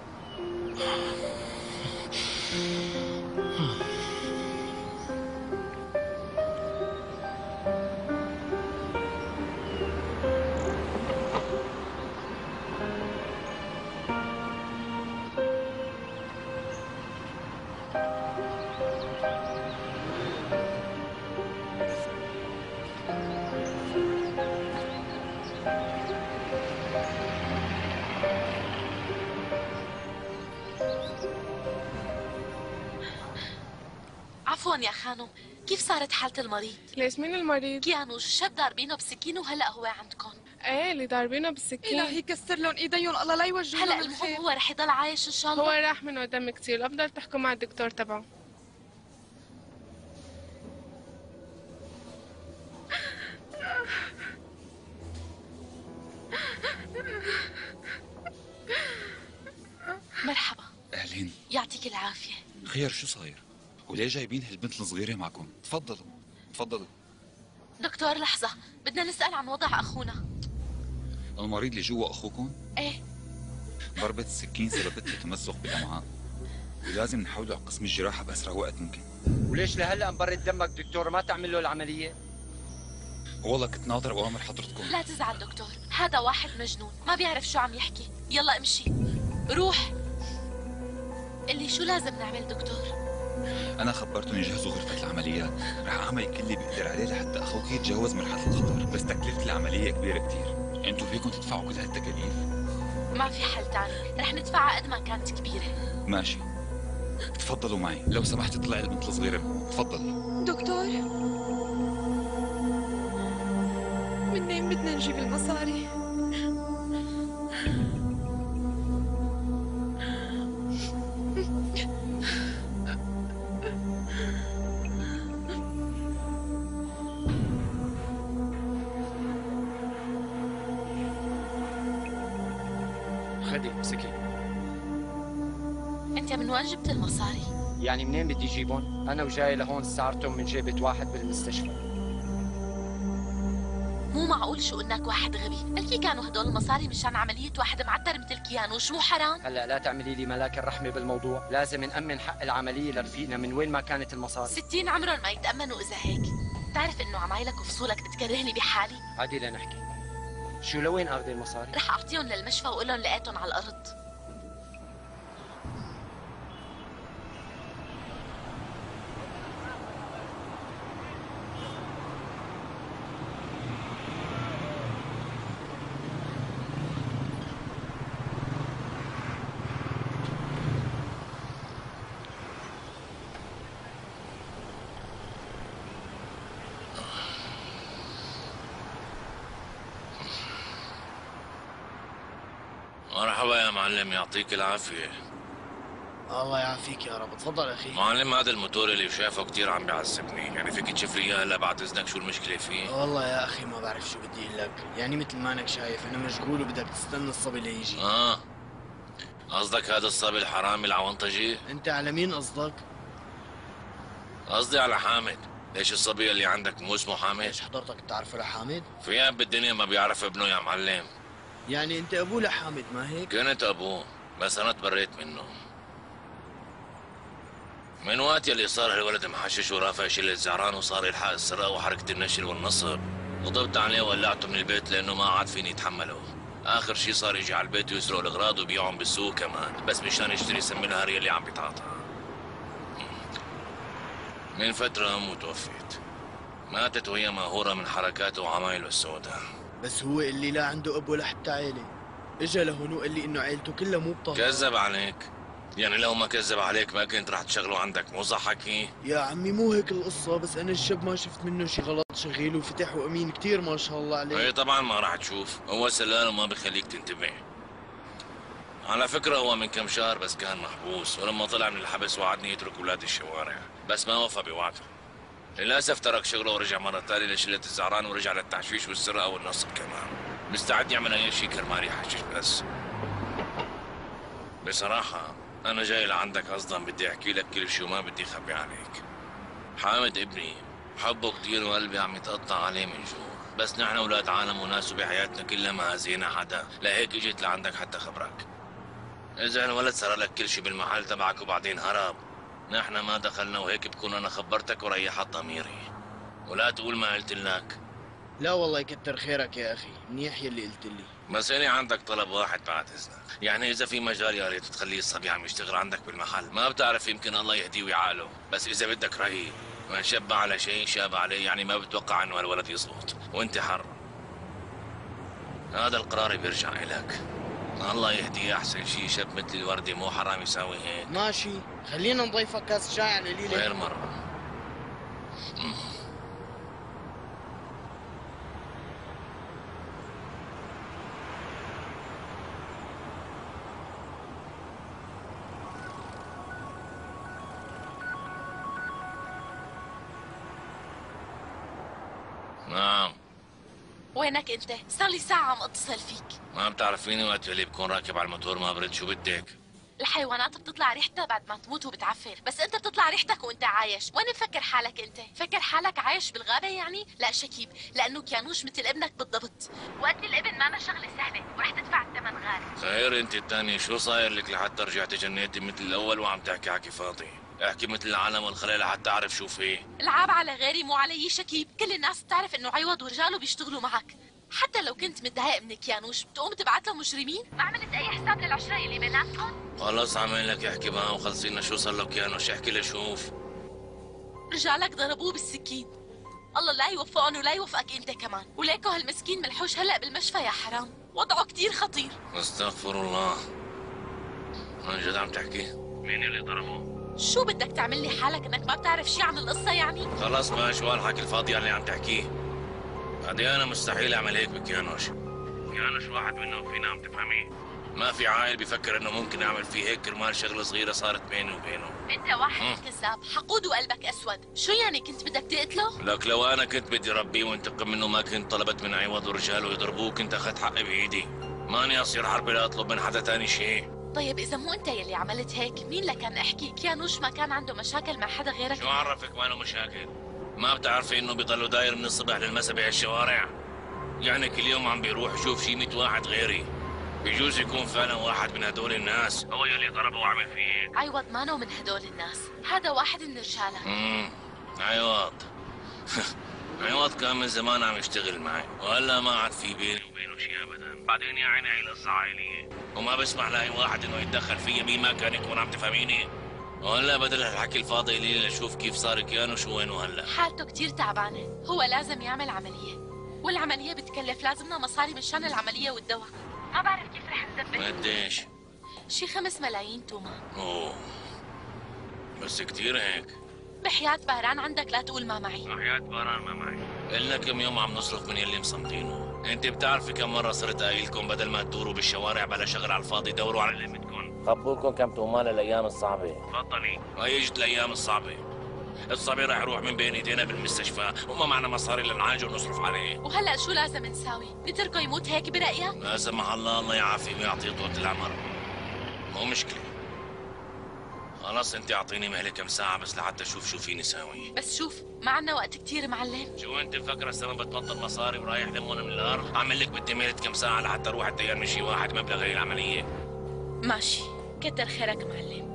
[SPEAKER 17] عفوا يا خانم، كيف صارت حالة المريض؟
[SPEAKER 19] ليش مين المريض؟
[SPEAKER 17] كيانوش، الشاب ضاربينه بسكين وهلا هو عندكم.
[SPEAKER 19] ايه اللي ضاربينه بالسكين.
[SPEAKER 9] إلهي كسر لهم ايديهم، الله لا يوجههم.
[SPEAKER 17] هلا المهم هو رح يضل عايش ان شاء الله.
[SPEAKER 19] هو راح منه دم كثير، الافضل تحكوا مع الدكتور تبعه.
[SPEAKER 17] مرحبا.
[SPEAKER 20] اهلين.
[SPEAKER 17] يعطيك العافية.
[SPEAKER 20] خير شو صاير؟ وليه جايبين هالبنت الصغيرة معكم؟ تفضلوا تفضلوا.
[SPEAKER 17] دكتور لحظة، بدنا نسأل عن وضع أخونا.
[SPEAKER 20] المريض اللي جوا أخوكم؟
[SPEAKER 17] ايه.
[SPEAKER 20] ضربة السكين سببت له تمزق بالأمعاء، ولازم نحوله على قسم الجراحة بأسرع وقت ممكن.
[SPEAKER 13] وليش لهلا مبرد دمك دكتور ما تعمل له العملية؟
[SPEAKER 20] والله كنت ناطر أوامر حضرتكم.
[SPEAKER 17] لا تزعل دكتور، هذا واحد مجنون ما بيعرف شو عم يحكي. يلا امشي روح. اللي شو لازم نعمل دكتور؟
[SPEAKER 20] أنا خبرتهم يجهزوا غرفة العمليات، رح أعمل كل اللي بقدر عليه لحتى أخوك يتجاوز مرحلة الخطر، بس تكلفة العملية كبيرة كتير. أنتوا فيكم تدفعوا كل هالتكاليف؟
[SPEAKER 17] ما في حل تاني، رح ندفعها قد ما كانت كبيرة.
[SPEAKER 20] ماشي، تفضلوا معي لو سمحت. طلع البنت الصغيرة، تفضلي.
[SPEAKER 9] دكتور، منين بدنا نجيب المصاري؟
[SPEAKER 13] خدي امسكي.
[SPEAKER 17] انت من وين جبت المصاري؟
[SPEAKER 13] يعني منين بدي جيبهم؟ انا وجاي لهون استعرتهم من جيبة واحد بالمستشفى.
[SPEAKER 17] مو معقول شو انك واحد غبي، بلكي كانوا هدول المصاري مشان عملية واحد معتر مثل كيانوش، مو حرام؟
[SPEAKER 13] هلا لا تعملي لي ملاك الرحمة بالموضوع، لازم نأمن حق العملية لرفيقنا من وين ما كانت المصاري.
[SPEAKER 17] ستين عمرهم ما يتأمنوا إذا هيك. بتعرف إنه عمايلك وفصولك بتكرهني بحالي؟
[SPEAKER 13] عادي لنحكي. شو لوين اخذي المصاري؟
[SPEAKER 17] رح أعطيهم للمشفى وأقول لهم لقيتهم على الأرض.
[SPEAKER 3] مرحبا يا معلم، يعطيك العافية.
[SPEAKER 13] الله يعافيك يا رب. تفضل اخي.
[SPEAKER 3] معلم، هذا الموتور اللي شايفه كتير عم بيعذبني، يعني فيك تشوف لي اياه هلا بعد اذنك شو المشكله فيه؟
[SPEAKER 13] والله يا اخي ما بعرف شو بدي اقول لك، يعني مثل ما انك شايف انا مشغول وبدك تستنى الصبي ليجي.
[SPEAKER 3] اه قصدك هذا الصبي الحرامي العونطجي؟
[SPEAKER 13] انت على مين قصدك؟
[SPEAKER 3] قصدي على حامد. ليش الصبي اللي عندك مو اسمه حامد؟
[SPEAKER 13] ليش حضرتك بتعرفه لحامد؟
[SPEAKER 3] في اب بالدنيا ما بيعرف ابنه يا معلم.
[SPEAKER 13] يعني انت ابوه لحامد ما هيك؟
[SPEAKER 3] كنت ابوه بس انا تبريت منه. من وقت يلي صار هالولد محشش ورافع شلة زعران وصار يلحق السرقة وحركة النشل والنصب، غضبت عليه وولعته من البيت لأنه ما عاد فيني يتحمله. آخر شي صار يجي على البيت ويسرق الأغراض ويبيعهم بالسوق كمان، بس مشان يشتري سم الهاري اللي عم بيتعاطى. من فترة أمه توفت، ماتت وهي مقهورة من حركاته وعمايله السوداء.
[SPEAKER 13] بس هو اللي لا عنده اب ولا حتى عيلة، اجا لهون وقال لي انه عيلته كلها مو بطهرة.
[SPEAKER 3] كذب عليك. يعني لو ما كذب عليك ما كنت رح تشغله عندك، مو صح حكي؟
[SPEAKER 13] يا عمي مو هيك القصة، بس أنا الشاب ما شفت منه شي غلط، شغيل وفتح وأمين كتير ما شاء الله عليه.
[SPEAKER 3] ايه طبعا ما رح تشوف، هو سلال وما بخليك تنتبه. على فكرة هو من كم شهر بس كان محبوس، ولما طلع من الحبس وعدني يترك أولاد الشوارع، بس ما وفى بوعده. للأسف ترك شغله ورجع مرة ثانية لشلة الزعران ورجع للتحشيش والسرقة والنصب كمان. مستعد يعمل أي شي كرمال يحشش بس. بصراحة أنا جاي لعندك أصلا بدي أحكي لك كل شي وما بدي أخبي عليك. حامد ابني حبه كتير وقلبي عم يتقطع عليه من جوا، بس نحن أولاد عالم وناس وبحياتنا كلها ما هزينا حدا، لهيك اجيت لعندك حتى خبرك. إذا الولد سرق لك كل شي بالمحل تبعك وبعدين هرب، نحن ما دخلنا وهيك بكون أنا خبرتك وريحت ضميري. ولا تقول ما قلت لك.
[SPEAKER 13] لا والله يكتر خيرك يا أخي، منيح يلي قلت لي.
[SPEAKER 3] بس أنا عندك طلب واحد بعد إذنك، يعني إذا في مجال يا ريت تخليه الصبي عم يشتغل عندك بالمحل، ما بتعرف يمكن الله يهديه ويعقله، بس إذا بدك رأيي من شب على شيء شاب عليه، يعني ما بتوقع إنه هالولد يزبط، وأنت حر. هذا القرار بيرجع إلك. الله يهديه، أحسن شيء شاب مثل الوردة مو حرام يساوي هيك.
[SPEAKER 13] ماشي، خلينا نضيفك كاس شاي على ليلة.
[SPEAKER 3] غير مرة. نعم.
[SPEAKER 17] وينك انت؟ صار لي ساعة عم اتصل فيك.
[SPEAKER 3] ما بتعرفيني وقت اللي بكون راكب على الموتور ما برد، شو بدك؟
[SPEAKER 17] الحيوانات بتطلع ريحتها بعد ما تموت وبتعفر، بس انت بتطلع ريحتك وانت عايش. وين مفكر حالك انت؟ فكر حالك عايش بالغابة يعني؟ لا شكيب، لانه كيانوش مثل ابنك بالضبط، وقت الابن ما شغلة سهلة ورح تدفع الثمن غالي.
[SPEAKER 3] خير انت الثانية، شو صاير لك لحتى رجعتي جنيتي مثل الاول وعم تحكي حكي فاضي؟ احكي مثل العالم والخلق لحتى اعرف شو فيه.
[SPEAKER 17] العاب على غيري مو علي شكيب، كل الناس بتعرف انه عوض ورجاله بيشتغلوا معك. حتى لو كنت متضايق من كيانوش بتقوم تبعت له مجرمين؟ ما عملت اي حساب للعشرة اللي بيناتكم؟
[SPEAKER 3] خلص عمل لك احكي معه وخلصينا، شو صار له كيانوش؟ احكي لي شوف.
[SPEAKER 17] رجالك ضربوه بالسكين، الله لا يوفقهم ولا يوفقك انت كمان، وليكو هالمسكين ملحوش هلا بالمشفى يا حرام، وضعه كتير خطير.
[SPEAKER 3] استغفر الله. عن جد عم تحكي؟ مين اللي ضربه؟
[SPEAKER 17] شو بدك تعمل لي حالك انك ما بتعرف شي عن القصة يعني؟
[SPEAKER 3] خلص بقى، شو هالحكي الفاضي اللي عم تحكيه؟ بعدين انا مستحيل اعمل هيك بكيانوش. كيانوش واحد منهم فينا، عم تفهمي؟ ما في عايل بيفكر انه ممكن اعمل فيه هيك كرمال شغله صغيره صارت بيني وبينه.
[SPEAKER 17] انت واحد كذاب، حقود وقلبك اسود، شو يعني كنت بدك تقتله؟
[SPEAKER 3] لك لو انا كنت بدي ربيه وانتقم منه ما كنت طلبت من عوض ورجاله يضربوه، كنت اخذت حقي بايدي. ماني اصير حربي لا اطلب من حدا تاني شيء.
[SPEAKER 17] طيب اذا مو انت يلي عملت هيك، مين لكان احكي؟ كيانوش ما كان عنده مشاكل مع حدا غيرك؟
[SPEAKER 3] شو عرفك ما له مشاكل؟ ما بتعرفي انه بيضلوا داير من الصبح للمساء بهالشوارع؟ يعني كل يوم عم بيروح يشوف شي مية واحد غيري. بيجوز يكون فعلا واحد من هدول الناس هو يلي ضربه وعمل فيه هيك.
[SPEAKER 17] عوض مانو من هدول الناس، هذا واحد من رجالك.
[SPEAKER 3] امم عوض عوض كان من زمان عم يشتغل معي، وهلا ما عاد في بيني وبينه شيء ابدا. بعدين يا عيني هي القصه عائليه وما بسمح لاي واحد انه يتدخل فيا مين ما كان يكون، عم تفهميني؟ وهلا بدل هالحكي الفاضي لي لشوف كيف صار كيانو شو وينه هلا.
[SPEAKER 17] حالته كتير تعبانه، هو لازم يعمل عمليه، والعمليه بتكلف، لازمنا مصاري مشان العمليه والدواء. ما بعرف كيف رح نثبت.
[SPEAKER 3] قديش؟
[SPEAKER 17] شي خمس ملايين توما.
[SPEAKER 3] اوه بس كتير هيك.
[SPEAKER 17] بحياة بهران عندك لا تقول ما معي.
[SPEAKER 3] بحياة بهران ما معي. إلنا كم يوم عم نصرف من يلي مصمتينه. انت بتعرفي كم مرة صرت قايلكم بدل ما تدوروا بالشوارع بلا شغل على الفاضي دوروا على اللي بدكم. خبوكم كم تهمان الايام الصعبه. تفضلي. هاي اجت الايام الصعبه. الصبي راح يروح من بين ايدينا بالمستشفى وما معنا مصاري لنعالجه ونصرف عليه.
[SPEAKER 17] وهلا شو لازم نساوي؟ نتركه يموت هيك برأيك؟
[SPEAKER 3] لا سمح الله، الله يعافيه ويعطيه طول العمر. مو مشكله. خلاص انت اعطيني مهله كم ساعه بس لحتى اشوف شو فيني ساوي.
[SPEAKER 17] بس شوف ما عنا وقت كتير معلم.
[SPEAKER 3] شو انت مفكره السما بتبطل مصاري ورايح لمون من الارض؟ اعمل لك بدي مهله كم ساعه لحتى اروح اتغير من شي واحد مبلغ هي العمليه.
[SPEAKER 17] ماشي، كتر خيرك معلم.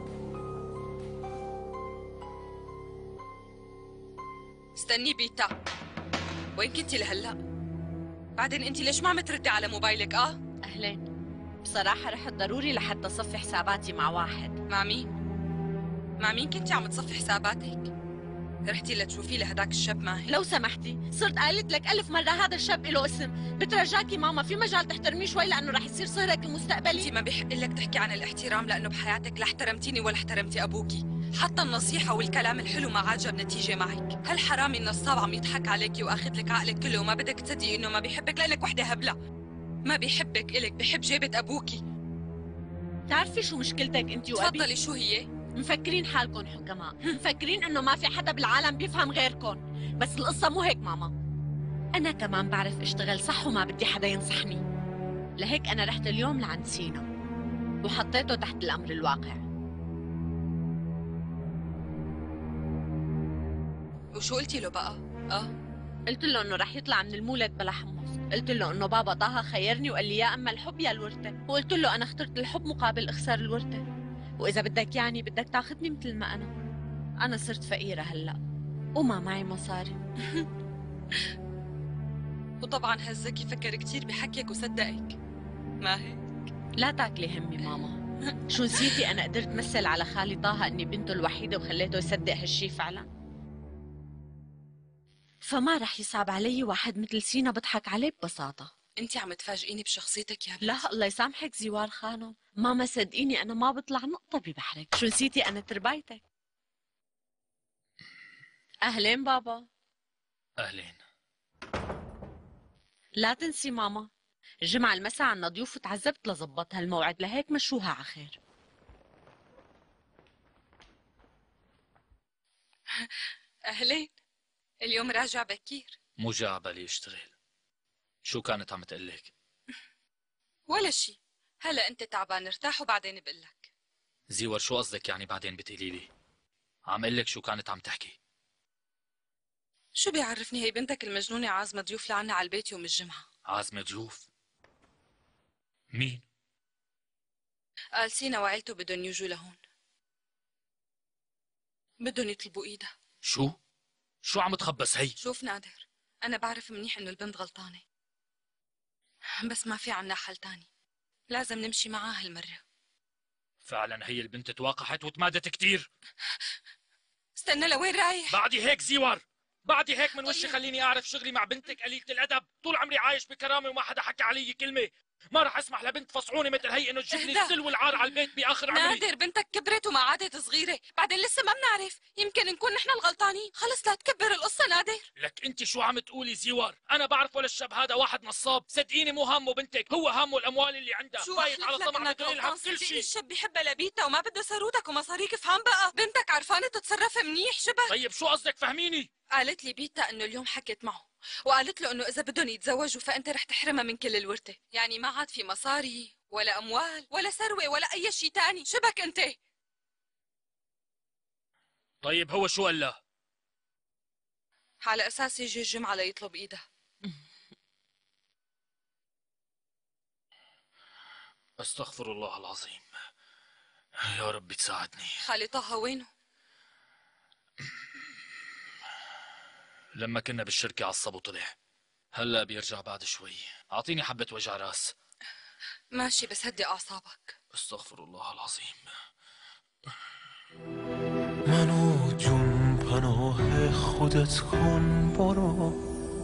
[SPEAKER 5] استني بيتا، وين كنتي لهلا؟ بعدين انت ليش ما عم تردي على موبايلك؟ اه
[SPEAKER 7] اهلين. بصراحة رحت ضروري لحتى صفي حساباتي مع واحد.
[SPEAKER 5] مع مين؟ مع مين كنتي عم تصفي حساباتك؟ رحتي لتشوفي لهداك الشاب ماهي؟
[SPEAKER 7] لو سمحتي، صرت قالت لك ألف مرة هذا الشاب له اسم، بترجاكي ماما في مجال تحترميه شوي لأنه رح يصير صهرك المستقبلي.
[SPEAKER 5] انت ما بيحق لك تحكي عن الاحترام لأنه بحياتك لا احترمتيني ولا احترمتي أبوكي، حتى النصيحة والكلام الحلو ما عاد جاب نتيجة معك. هالحرامي النصاب عم يضحك عليكي واخذ لك عقلك كله وما بدك تصدقي إنه ما بيحبك لأنك وحدة هبلة. ما بيحبك إلك، بحب جيبة أبوكي.
[SPEAKER 7] تعرفي شو مشكلتك أنت وأبي؟
[SPEAKER 5] تفضلي. شو هي؟
[SPEAKER 7] مفكرين حالكم حكماء، مفكرين انه ما في حدا بالعالم بيفهم غيركم، بس القصة مو هيك ماما. أنا كمان بعرف اشتغل صح وما بدي حدا ينصحني، لهيك أنا رحت اليوم لعند سينا وحطيته تحت الأمر الواقع.
[SPEAKER 5] وشو قلتي له بقى؟ اه
[SPEAKER 7] قلت له انه رح يطلع من المولد بلا حمص، قلت له انه بابا طه خيرني وقال لي يا اما الحب يا الورثة، وقلت له انا اخترت الحب مقابل اخسار الورثة، وإذا بدك يعني بدك تاخذني مثل ما أنا. أنا صرت فقيرة هلأ وما معي مصاري.
[SPEAKER 5] وطبعا هزكي فكر كتير بحكيك وصدقك، ما هيك؟
[SPEAKER 7] لا تاكلي همي ماما. شو نسيتي أنا قدرت مثل على خالي طه إني بنته الوحيدة وخليته يصدق هالشي فعلا؟ فما رح يصعب علي واحد مثل سينا بضحك عليه ببساطة.
[SPEAKER 5] انت عم تفاجئيني بشخصيتك يا بنت.
[SPEAKER 7] لا الله يسامحك زوار خانم، ماما صدقيني انا ما بطلع نقطة ببحرك. شو نسيتي انا تربايتك. اهلين بابا.
[SPEAKER 10] اهلين.
[SPEAKER 7] لا تنسي ماما، الجمعة المساء عنا ضيوف وتعذبت لظبط هالموعد، لهيك مشوها على خير.
[SPEAKER 5] اهلين. اليوم راجع بكير؟
[SPEAKER 10] مو جاي عبالي اشتغل. شو كانت عم تقلك؟
[SPEAKER 5] ولا شي، هلا انت تعبان ارتاح وبعدين بقلك.
[SPEAKER 10] زيور شو قصدك يعني بعدين بتقولي لي؟ عم قلك شو كانت عم تحكي.
[SPEAKER 5] شو بيعرفني، هي بنتك المجنونة عازمة ضيوف لعنا على البيت يوم الجمعة.
[SPEAKER 10] عازمة ضيوف؟ مين؟
[SPEAKER 5] قال سينا وعيلته بدهم يجوا لهون، بدهم يطلبوا ايدها.
[SPEAKER 10] شو؟ شو عم تخبص هي؟
[SPEAKER 5] شوف نادر، أنا بعرف منيح إنه البنت غلطانة، بس ما في عنا حل تاني، لازم نمشي معاها هالمرة.
[SPEAKER 10] فعلا هي البنت توقحت وتمادت كتير.
[SPEAKER 5] استنى لوين رايح؟
[SPEAKER 10] بعدي هيك زيور، بعدي هيك من وشي خليني أعرف شغلي مع بنتك قليلة الأدب. طول عمري عايش بكرامة وما حدا حكى علي كلمة. ما رح اسمح لبنت فصعوني مثل هي انه تجيب لي الذل والعار على البيت باخر عمري.
[SPEAKER 5] نادر بنتك كبرت وما عادت صغيره، بعدين لسه ما بنعرف، يمكن نكون نحن الغلطانين. خلص لا تكبر القصه نادر.
[SPEAKER 10] لك انت شو عم تقولي زيور؟ انا بعرف ولا الشاب هذا واحد نصاب، صدقيني مو همه بنتك، هو همه الاموال اللي عندها.
[SPEAKER 5] شو
[SPEAKER 10] بايت على طمع بغيرها بكل شيء.
[SPEAKER 5] الشاب بيحبها لبيتها وما بده ثروتك ومصاريك. افهم بقى، بنتك عرفانه تتصرف منيح شبه.
[SPEAKER 10] طيب شو قصدك فهميني؟
[SPEAKER 5] قالت لي بيتا انه اليوم حكت معه وقالت له انه اذا بدهم يتزوجوا فانت رح تحرمها من كل الورثه، يعني ما عاد في مصاري ولا اموال ولا ثروه ولا اي شيء تاني. شبك انت؟
[SPEAKER 10] طيب هو شو قال له؟
[SPEAKER 5] على اساس يجي الجمعه ليطلب ايدها.
[SPEAKER 10] استغفر الله العظيم، يا رب تساعدني.
[SPEAKER 5] خالي طه وينه؟
[SPEAKER 10] لما كنا بالشركة عصب وطلع، هلا بيرجع بعد شوي. اعطيني حبة وجع راس.
[SPEAKER 5] ماشي بس هدي اعصابك.
[SPEAKER 10] استغفر الله العظيم.
[SPEAKER 21] منو جون پناه خودت کن برو